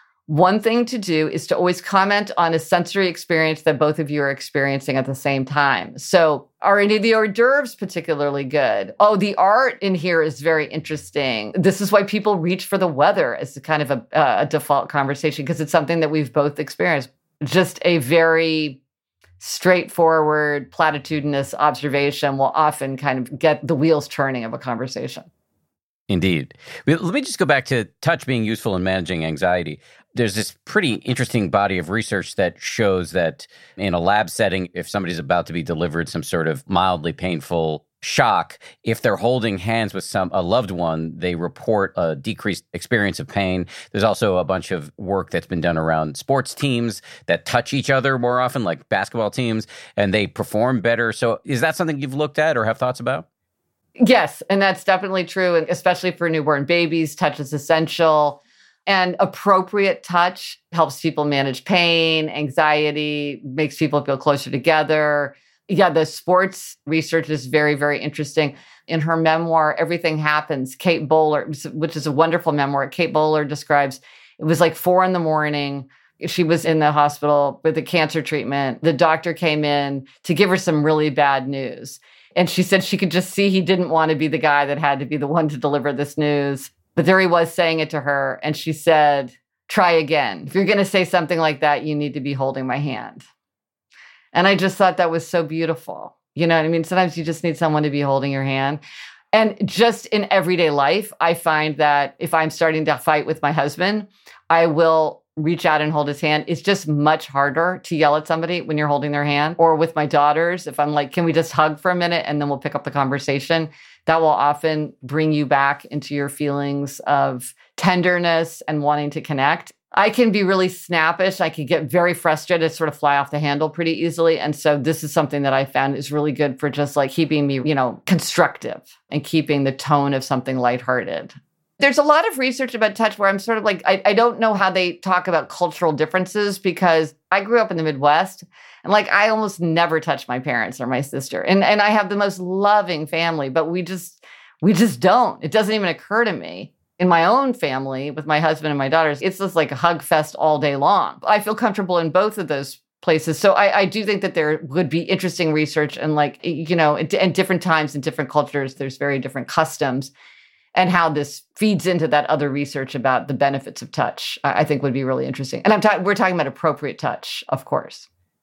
One thing to do is to always comment on a sensory experience that both of you are experiencing at the same time. So are any of the hors d'oeuvres particularly good? Oh, the art in here is very interesting. This is why people reach for the weather as a kind of a, a default conversation, because it's something that we've both experienced. Just a very straightforward, platitudinous observation will often kind of get the wheels turning of a conversation. Indeed. Let me just go back to touch being useful in managing anxiety. There's this pretty interesting body of research that shows that in a lab setting, if somebody's about to be delivered some sort of mildly painful shock, if they're holding hands with some a loved one, they report a decreased experience of pain. There's also a bunch of work that's been done around sports teams that touch each other more often, like basketball teams, and they perform better. So is that something you've looked at or have thoughts about? Yes, and that's definitely true, and especially for newborn babies, touch is essential. And appropriate touch helps people manage pain, anxiety, makes people feel closer together. Yeah, the sports research is very, very interesting. In her memoir, Everything Happens, Kate Bowler, which is a wonderful memoir, Kate Bowler describes, it was like four in the morning. She was in the hospital with a cancer treatment. The doctor came in to give her some really bad news. And she said she could just see he didn't want to be the guy that had to be the one to deliver this news. But there he was saying it to her. And she said, try again. If you're going to say something like that, you need to be holding my hand. And I just thought that was so beautiful. You know what I mean? Sometimes you just need someone to be holding your hand. And just in everyday life, I find that if I'm starting to fight with my husband, I will reach out and hold his hand. It's just much harder to yell at somebody when you're holding their hand. Or with my daughters, if I'm like, can we just hug for a minute and then we'll pick up the conversation? That will often bring you back into your feelings of tenderness and wanting to connect. I can be really snappish. I can get very frustrated, sort of fly off the handle pretty easily. And so this is something that I found is really good for just like keeping me, you know, constructive and keeping the tone of something lighthearted. There's a lot of research about touch where I'm sort of like, I, I don't know how they talk about cultural differences because I grew up in the Midwest and like I almost never touch my parents or my sister. And and I have the most loving family, but we just we just don't. It doesn't even occur to me. In my own family with my husband and my daughters, it's just like a hug fest all day long. I feel comfortable in both of those places. So I, I do think that there would be interesting research and like, you know, at, at different times in different cultures, there's very different customs. And how this feeds into that other research about the benefits of touch, I think would be really interesting. And I'm ta- we're talking about appropriate touch, of course.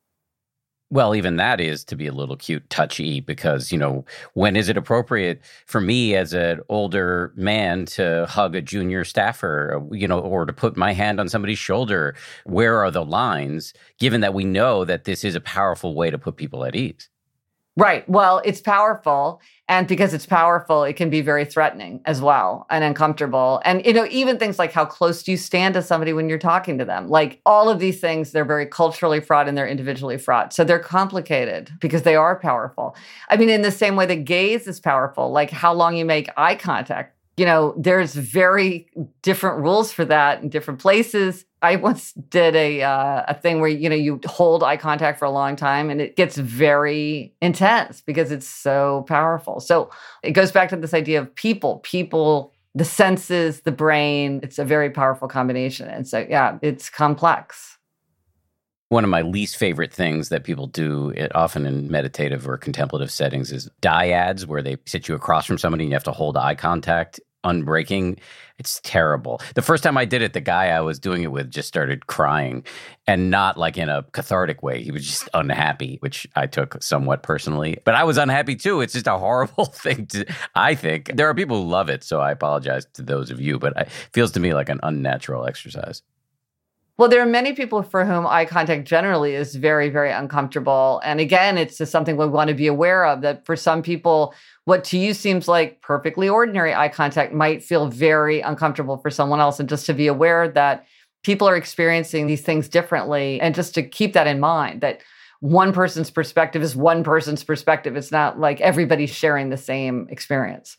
Well, even that is to be a little cute, touchy, because, you know, when is it appropriate for me as an older man to hug a junior staffer, you know, or to put my hand on somebody's shoulder? Where are the lines, given that we know that this is a powerful way to put people at ease? Right. Well, it's powerful. And because it's powerful, it can be very threatening as well and uncomfortable. And, you know, even things like how close do you stand to somebody when you're talking to them? Like all of these things, they're very culturally fraught and they're individually fraught. So they're complicated because they are powerful. I mean, in the same way that gaze is powerful, like how long you make eye contact. You know, there's very different rules for that in different places. I once did a uh, a thing where, you know, you hold eye contact for a long time and it gets very intense because it's so powerful. So it goes back to this idea of people, people, the senses, the brain. It's a very powerful combination. And so, yeah, it's complex. One of my least favorite things that people do, it, often in meditative or contemplative settings, is dyads, where they sit you across from somebody and you have to hold eye contact, unbreaking. It's terrible. The first time I did it, the guy I was doing it with just started crying, and not like in a cathartic way. He was just unhappy, which I took somewhat personally. But I was unhappy too. It's just a horrible thing to, I think. There are people who love it, so I apologize to those of you, but it feels to me like an unnatural exercise. Well, there are many people for whom eye contact generally is very, very uncomfortable. And again, it's just something we want to be aware of, that for some people, what to you seems like perfectly ordinary eye contact might feel very uncomfortable for someone else. And just to be aware that people are experiencing these things differently, and just to keep that in mind, that one person's perspective is one person's perspective. It's not like everybody's sharing the same experience.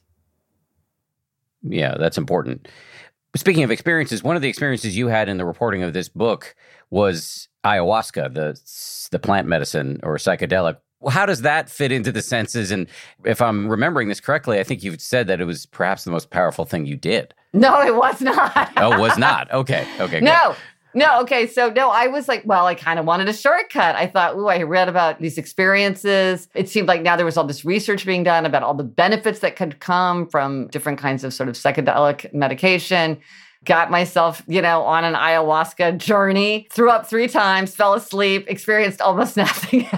Yeah, that's important. Speaking of experiences, one of the experiences you had in the reporting of this book was ayahuasca, the the plant medicine or psychedelic. How does that fit into the senses? And if I'm remembering this correctly, I think you've said that it was perhaps the most powerful thing you did. No, it was not. Oh, it was not. Okay. Okay. No. Good. No, okay. So no, I was like, well, I kind of wanted a shortcut. I thought, ooh, I read about these experiences. It seemed like now there was all this research being done about all the benefits that could come from different kinds of sort of psychedelic medication. Got myself, you know, on an ayahuasca journey, threw up three times, fell asleep, experienced almost nothing.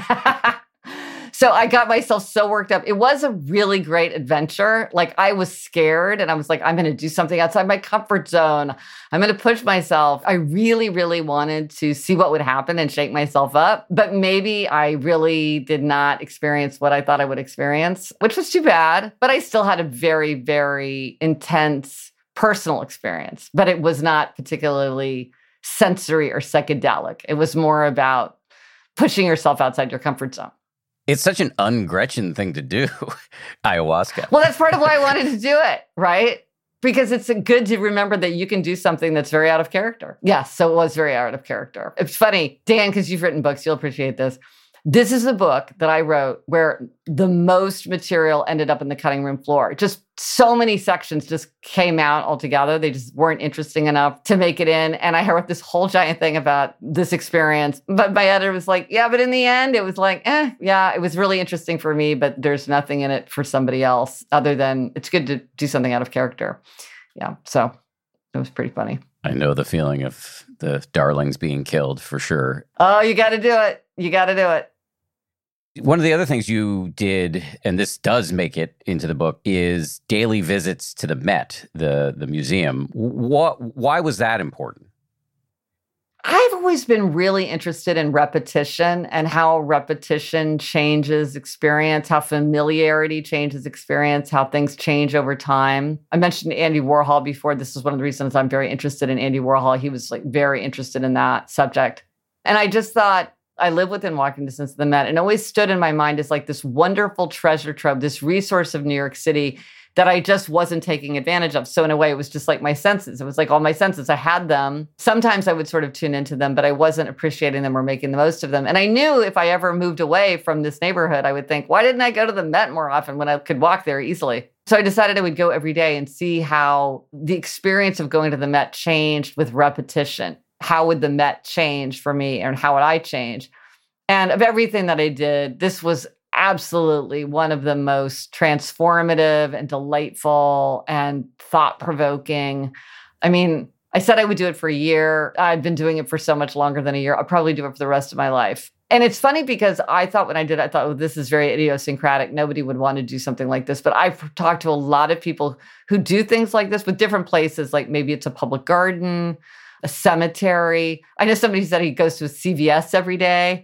So I got myself so worked up. It was a really great adventure. Like I was scared and I was like, I'm going to do something outside my comfort zone. I'm going to push myself. I really, really wanted to see what would happen and shake myself up. But maybe I really did not experience what I thought I would experience, which was too bad. But I still had a very, very intense personal experience. But it was not particularly sensory or psychedelic. It was more about pushing yourself outside your comfort zone. It's such an un-Gretchen thing to do, ayahuasca. Well, that's part of why I wanted to do it, right? Because it's good to remember that you can do something that's very out of character. Yes, so it was very out of character. It's funny, Dan, because you've written books, you'll appreciate this. This is a book that I wrote where the most material ended up in the cutting room floor. Just so many sections just came out altogether. They just weren't interesting enough to make it in. And I wrote this whole giant thing about this experience. But my editor was like, yeah, but in the end, it was like, eh, yeah, it was really interesting for me, but there's nothing in it for somebody else other than it's good to do something out of character. Yeah, so it was pretty funny. I know the feeling of the darlings being killed for sure. Oh, you got to do it. You got to do it. One of the other things you did, and this does make it into the book, is daily visits to the Met, the, the museum. What, why was that important? I've always been really interested in repetition and how repetition changes experience, how familiarity changes experience, how things change over time. I mentioned Andy Warhol before. This is one of the reasons I'm very interested in Andy Warhol. He was like very interested in that subject. And I just thought, I live within walking distance of the Met, and always stood in my mind as like this wonderful treasure trove, this resource of New York City that I just wasn't taking advantage of. So in a way, it was just like my senses. It was like all my senses. I had them. Sometimes I would sort of tune into them, but I wasn't appreciating them or making the most of them. And I knew if I ever moved away from this neighborhood, I would think, why didn't I go to the Met more often when I could walk there easily? So I decided I would go every day and see how the experience of going to the Met changed with repetition. How would the Met change for me, and how would I change? And of everything that I did, this was absolutely one of the most transformative and delightful and thought-provoking. I mean, I said I would do it for a year. I've been doing it for so much longer than a year. I'll probably do it for the rest of my life. And it's funny because I thought when I did it, I thought, oh, this is very idiosyncratic. Nobody would want to do something like this. But I've talked to a lot of people who do things like this with different places, like maybe it's a public garden, a cemetery. I know somebody said he goes to a C V S every day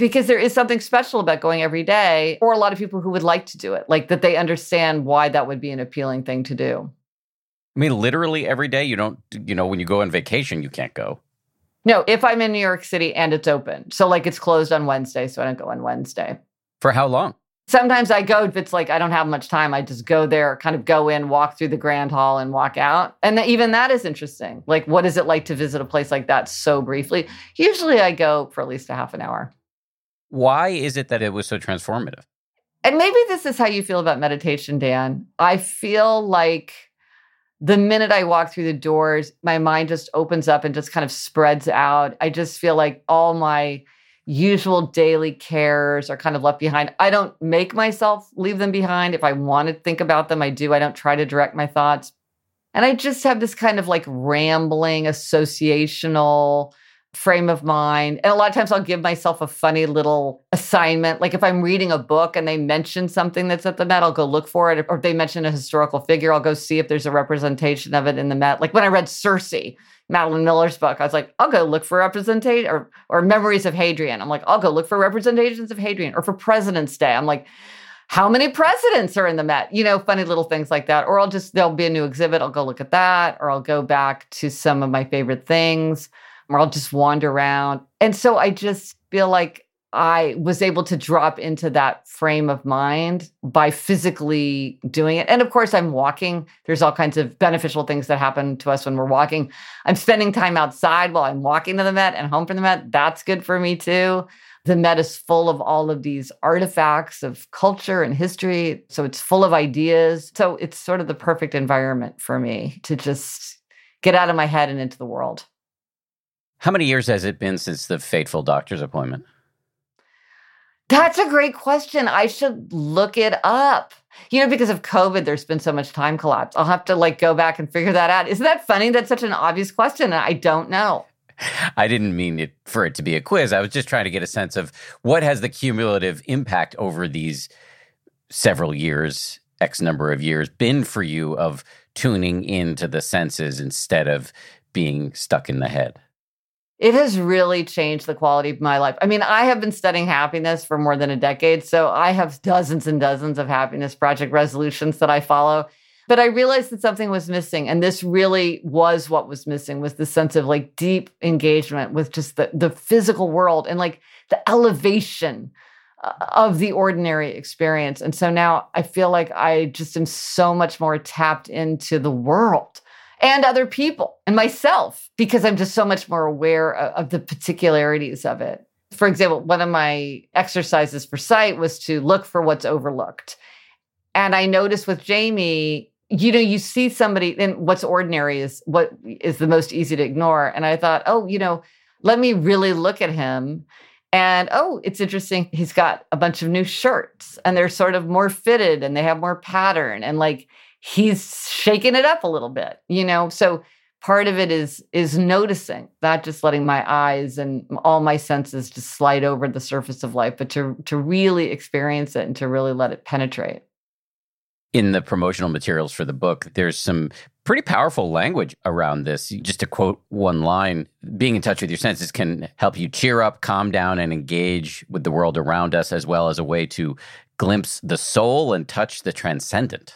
Because there is something special about going every day, or a lot of people who would like to do it, like that they understand why that would be an appealing thing to do. I mean, literally every day you don't, you know, when you go on vacation, you can't go. No, if I'm in New York City and it's open. So like it's closed on Wednesday, so I don't go on Wednesday. For how long? Sometimes I go if it's like I don't have much time. I just go there, kind of go in, walk through the Grand Hall and walk out. And th- even that is interesting. Like, what is it like to visit a place like that so briefly? Usually I go for at least a half an hour. Why is it that it was so transformative? And maybe this is how you feel about meditation, Dan. I feel like the minute I walk through the doors, my mind just opens up and just kind of spreads out. I just feel like all my usual daily cares are kind of left behind. I don't make myself leave them behind. If I want to think about them, I do. I don't try to direct my thoughts. And I just have this kind of like rambling, associational frame of mind. And a lot of times I'll give myself a funny little assignment. Like if I'm reading a book and they mention something that's at the Met, I'll go look for it. Or if they mention a historical figure, I'll go see if there's a representation of it in the Met. Like when I read Circe, Madeline Miller's book, I was like, I'll go look for representation or, or Memories of Hadrian. I'm like, I'll go look for representations of Hadrian. Or for President's Day, I'm like, how many presidents are in the Met? You know, funny little things like that. Or I'll just, there'll be a new exhibit. I'll go look at that. Or I'll go back to some of my favorite things. Or I'll just wander around. And so I just feel like I was able to drop into that frame of mind by physically doing it. And of course, I'm walking. There's all kinds of beneficial things that happen to us when we're walking. I'm spending time outside while I'm walking to the Met and home from the Met. That's good for me too. The Met is full of all of these artifacts of culture and history. So it's full of ideas. So it's sort of the perfect environment for me to just get out of my head and into the world. How many years has it been since the fateful doctor's appointment? That's a great question. I should look it up. You know, because of COVID, there's been so much time collapse. I'll have to like go back and figure that out. Isn't that funny? That's such an obvious question. I don't know. I didn't mean it for it to be a quiz. I was just trying to get a sense of what has the cumulative impact over these several years, X number of years, been for you of tuning into the senses instead of being stuck in the head? It has really changed the quality of my life. I mean, I have been studying happiness for more than a decade, so I have dozens and dozens of happiness project resolutions that I follow. But I realized that something was missing, and this really was what was missing, was the sense of like deep engagement with just the, the physical world and like the elevation of the ordinary experience. And so now I feel like I just am so much more tapped into the world and other people and myself, because I'm just so much more aware of, of the particularities of it. For example, one of my exercises for sight was to look for what's overlooked. And I noticed with Jamie, you know, you see somebody, and what's ordinary is what is the most easy to ignore. And I thought, oh, you know, let me really look at him. And, oh, it's interesting. He's got a bunch of new shirts and they're sort of more fitted and they have more pattern. And like, he's shaking it up a little bit, you know? So part of it is, is noticing, not just letting my eyes and all my senses just slide over the surface of life, but to, to really experience it and to really let it penetrate. In the promotional materials for the book, there's some pretty powerful language around this. Just to quote one line, being in touch with your senses can help you cheer up, calm down, and engage with the world around us, as well as a way to glimpse the soul and touch the transcendent.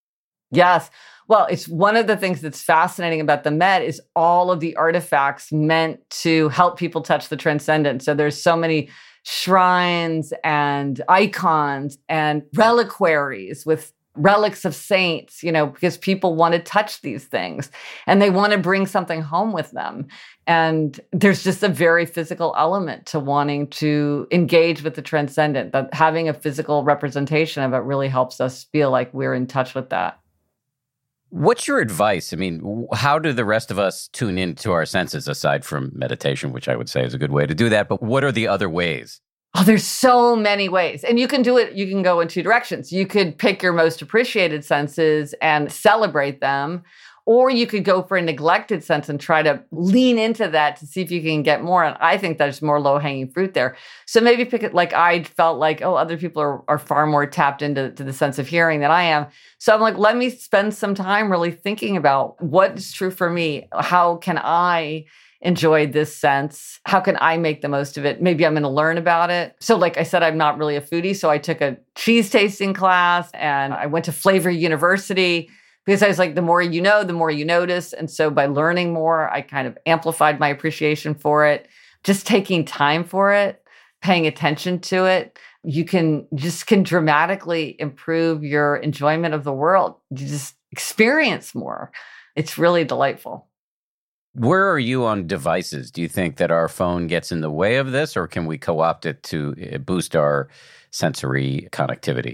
Yes. Well, it's one of the things that's fascinating about the Met is all of the artifacts meant to help people touch the transcendent. So there's so many shrines and icons and reliquaries with relics of saints, you know, because people want to touch these things and they want to bring something home with them. And there's just a very physical element to wanting to engage with the transcendent, that having a physical representation of it really helps us feel like we're in touch with that. What's your advice? I mean, how do the rest of us tune into our senses aside from meditation, which I would say is a good way to do that? But what are the other ways? Oh, there's so many ways. And you can do it, you can go in two directions. You could pick your most appreciated senses and celebrate them, or you could go for a neglected sense and try to lean into that to see if you can get more. And I think there's more low-hanging fruit there. So maybe pick it like I felt like, oh, other people are, are far more tapped into to the sense of hearing than I am. So I'm like, let me spend some time really thinking about what is true for me. How can I enjoyed this sense. How can I make the most of it? Maybe I'm going to learn about it. So like I said, I'm not really a foodie. So I took a cheese tasting class and I went to Flavor University because I was like, the more you know, the more you notice. And so by learning more, I kind of amplified my appreciation for it. Just taking time for it, paying attention to it, you can just can dramatically improve your enjoyment of the world. You just experience more. It's really delightful. Where are you on devices? Do you think that our phone gets in the way of this, or can we co-opt it to boost our sensory connectivity?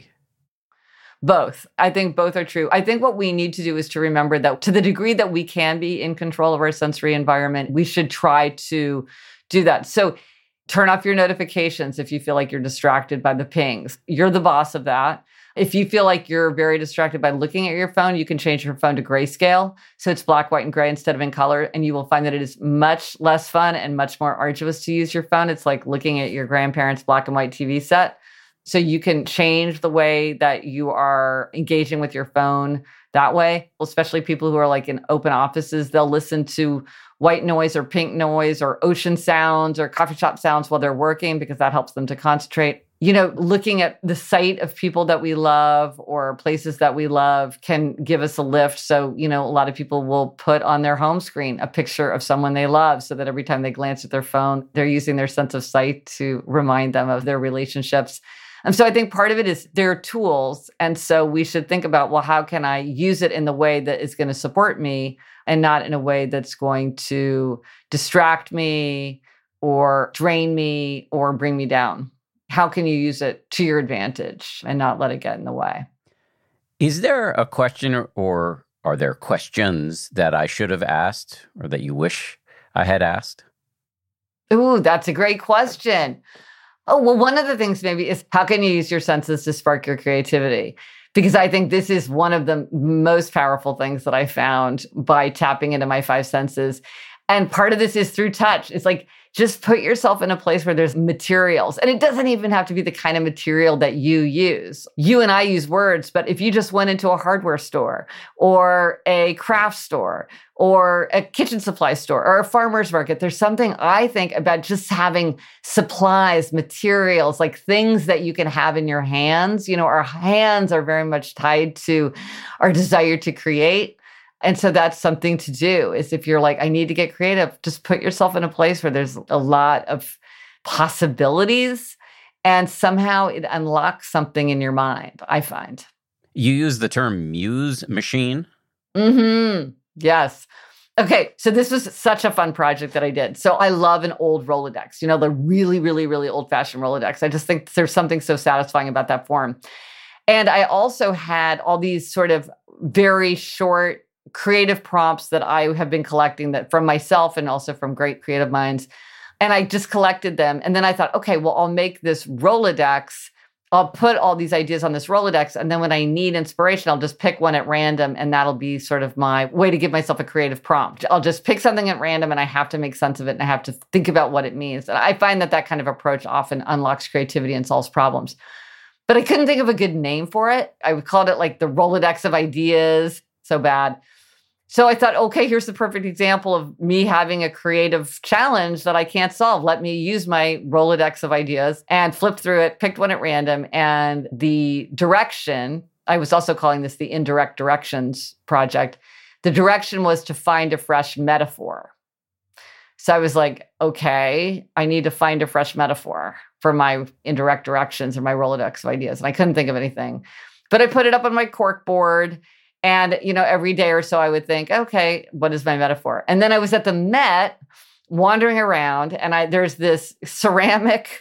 Both. I think both are true. I think what we need to do is to remember that to the degree that we can be in control of our sensory environment, we should try to do that. So turn off your notifications if you feel like you're distracted by the pings. You're the boss of that. If you feel like you're very distracted by looking at your phone, you can change your phone to grayscale. So it's black, white, and gray instead of in color. And you will find that it is much less fun and much more arduous to use your phone. It's like looking at your grandparents' black and white T V set. So you can change the way that you are engaging with your phone that way, especially people who are like in open offices. They'll listen to white noise or pink noise or ocean sounds or coffee shop sounds while they're working because that helps them to concentrate. You know, looking at the sight of people that we love or places that we love can give us a lift. So, you know, a lot of people will put on their home screen a picture of someone they love so that every time they glance at their phone, they're using their sense of sight to remind them of their relationships. And so I think part of it is they're tools. And so we should think about, well, how can I use it in the way that is going to support me and not in a way that's going to distract me or drain me or bring me down? How can you use it to your advantage and not let it get in the way? Is there a question or are there questions that I should have asked or that you wish I had asked? Ooh, that's a great question. Oh, well, one of the things maybe is how can you use your senses to spark your creativity? Because I think this is one of the most powerful things that I found by tapping into my five senses. And part of this is through touch. It's like, just put yourself in a place where there's materials. And it doesn't even have to be the kind of material that you use. You and I use words, but if you just went into a hardware store or a craft store or a kitchen supply store or a farmer's market, there's something I think about just having supplies, materials, like things that you can have in your hands. You know, our hands are very much tied to our desire to create. And so that's something to do is if you're like, I need to get creative, just put yourself in a place where there's a lot of possibilities and somehow it unlocks something in your mind, I find. You use the term muse machine? Mm-hmm. Yes. Okay. So this was such a fun project that I did. So I love an old Rolodex, you know, the really, really, really old fashioned Rolodex. I just think there's something so satisfying about that form. And I also had all these sort of very short creative prompts that I have been collecting that from myself and also from great creative minds. And I just collected them. And then I thought, okay, well, I'll make this Rolodex. I'll put all these ideas on this Rolodex. And then when I need inspiration, I'll just pick one at random. And that'll be sort of my way to give myself a creative prompt. I'll just pick something at random and I have to make sense of it. And I have to think about what it means. And I find that that kind of approach often unlocks creativity and solves problems. But I couldn't think of a good name for it. I called it like the Rolodex of ideas. So bad. So I thought, okay, here's the perfect example of me having a creative challenge that I can't solve. Let me use my Rolodex of ideas and flip through it, picked one at random. And the direction, I was also calling this the Indirect Directions Project. The direction was to find a fresh metaphor. So I was like, okay, I need to find a fresh metaphor for my indirect directions or my Rolodex of ideas. And I couldn't think of anything. But I put it up on my cork board. And, you know, every day or so I would think, okay, what is my metaphor? And then I was at the Met wandering around and I there's this ceramic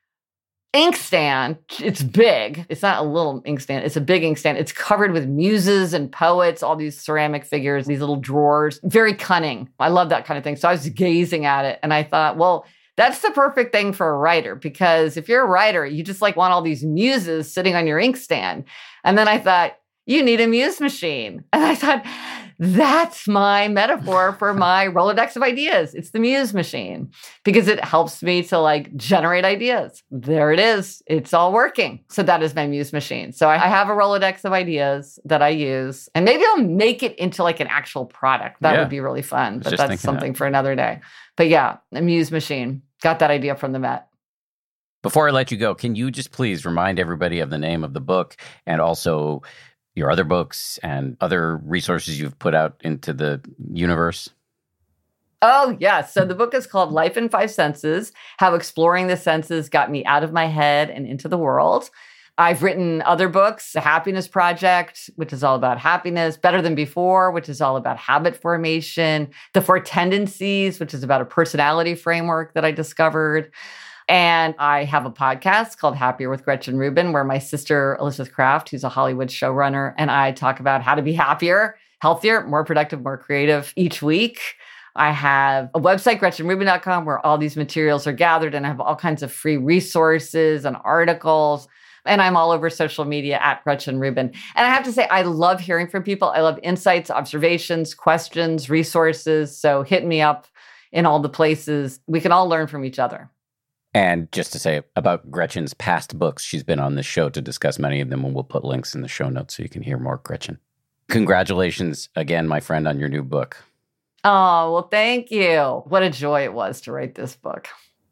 inkstand. It's big. It's not a little inkstand. It's a big inkstand. It's covered with muses and poets, all these ceramic figures, these little drawers, very cunning. I love that kind of thing. So I was gazing at it and I thought, well, that's the perfect thing for a writer, because if you're a writer, you just like want all these muses sitting on your inkstand. And then I thought, you need a muse machine. And I thought, That's my metaphor for my Rolodex of ideas. It's the Muse machine because it helps me to like generate ideas. There it is. It's all working. So that is my Muse machine. So I have a Rolodex of ideas that I use, and maybe I'll make it into like an actual product. That Yeah. would be really fun, but Just that's thinking something that. for another day. But yeah, the Muse machine. Got that idea from the Met. Before I let you go, can you just please remind everybody of the name of the book and also your other books and other resources you've put out into the universe? Oh, yeah. So the book is called Life in Five Senses, How Exploring the Senses Got Me Out of My Head and Into the World. I've written other books, The Happiness Project, which is all about happiness, Better Than Before, which is all about habit formation, The Four Tendencies, which is about a personality framework that I discovered. And I have a podcast called Happier with Gretchen Rubin, where my sister, Elizabeth Kraft, who's a Hollywood showrunner, and I talk about how to be happier, healthier, more productive, more creative each week. I have a website, gretchen rubin dot com, where all these materials are gathered, and I have all kinds of free resources and articles. And I'm all over social media at Gretchen Rubin. And I have to say, I love hearing from people. I love insights, observations, questions, resources. So hit me up in all the places. We can all learn from each other. And just to say about Gretchen's past books, she's been on this show to discuss many of them, and we'll put links in the show notes so you can hear more Gretchen. Congratulations again, my friend, on your new book. Oh, well, thank you. What a joy it was to write this book.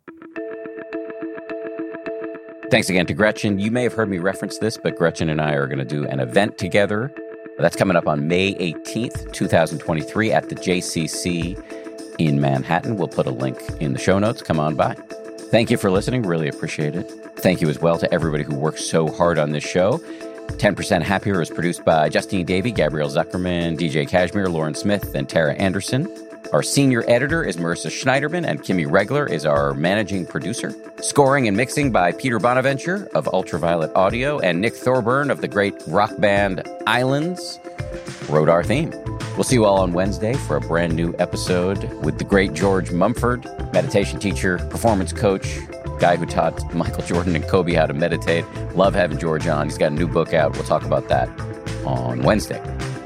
Thanks again to Gretchen. You may have heard me reference this, but Gretchen and I are going to do an event together. That's coming up on May eighteenth, twenty twenty-three at the J C C in Manhattan. We'll put a link in the show notes. Come on by. Thank you for listening. Really appreciate it. Thank you as well to everybody who works so hard on this show. ten percent Happier is produced by Justine Davey, Gabrielle Zuckerman, D J Kashmir, Lauren Smith, and Tara Anderson. Our senior editor is Marissa Schneiderman, and Kimmy Regler is our managing producer. Scoring and mixing by Peter Bonaventure of Ultraviolet Audio, and Nick Thorburn of the great rock band Islands wrote our theme. We'll see you all on Wednesday for a brand new episode with the great George Mumford, meditation teacher, performance coach, guy who taught Michael Jordan and Kobe how to meditate. Love having George on. He's got a new book out. We'll talk about that on Wednesday.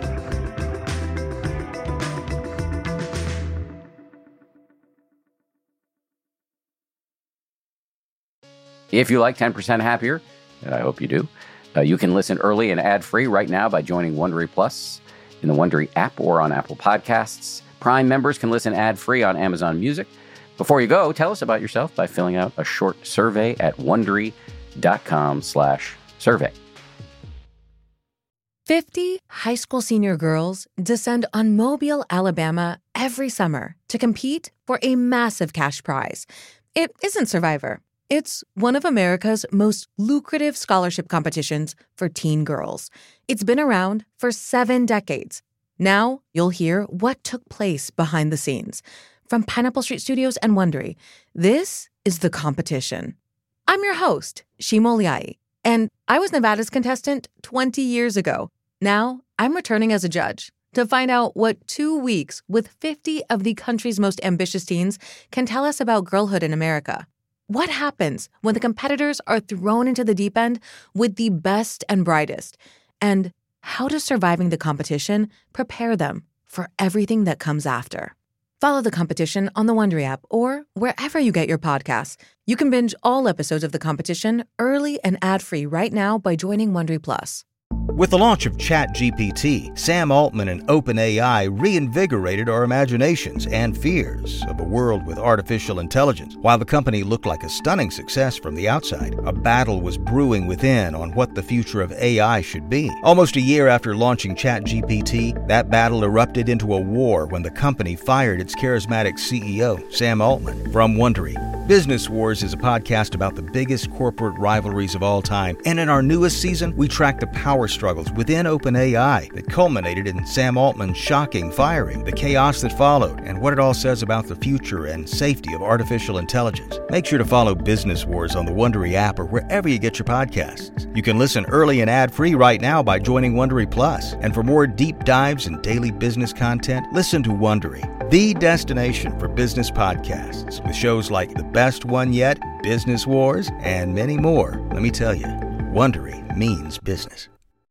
If you like ten percent Happier, and I hope you do, uh, you can listen early and ad-free right now by joining Wondery Plus in the Wondery app or on Apple Podcasts. Prime members can listen ad-free on Amazon Music. Before you go, tell us about yourself by filling out a short survey at Wondery.com slash survey. fifty high school senior girls descend on Mobile, Alabama every summer to compete for a massive cash prize. It isn't Survivor. It's one of America's most lucrative scholarship competitions for teen girls. It's been around for seven decades. Now you'll hear what took place behind the scenes. From Pineapple Street Studios and Wondery, this is The Competition. I'm your host, Shima Oliai, and I was Nevada's contestant twenty years ago. Now I'm returning as a judge to find out what two weeks with fifty of the country's most ambitious teens can tell us about girlhood in America. What happens when the competitors are thrown into the deep end with the best and brightest? And how does surviving the competition prepare them for everything that comes after? Follow The Competition on the Wondery app or wherever you get your podcasts. You can binge all episodes of The Competition early and ad-free right now by joining Wondery Plus. With the launch of ChatGPT, Sam Altman and OpenAI reinvigorated our imaginations and fears of a world with artificial intelligence. While the company looked like a stunning success from the outside, a battle was brewing within on what the future of A I should be. Almost a year after launching ChatGPT, that battle erupted into a war when the company fired its charismatic C E O, Sam Altman. From Wondery, Business Wars is a podcast about the biggest corporate rivalries of all time, and in our newest season, we track the power struggles within OpenAI that culminated in Sam Altman's shocking firing, the chaos that followed, and what it all says about the future and safety of artificial intelligence. Make sure to follow Business Wars on the Wondery app or wherever you get your podcasts. You can listen early and ad-free right now by joining Wondery Plus. And for more deep dives and daily business content, listen to Wondery, the destination for business podcasts, with shows like The Best One Yet, Business Wars, and many more. Let me tell you, Wondery means business.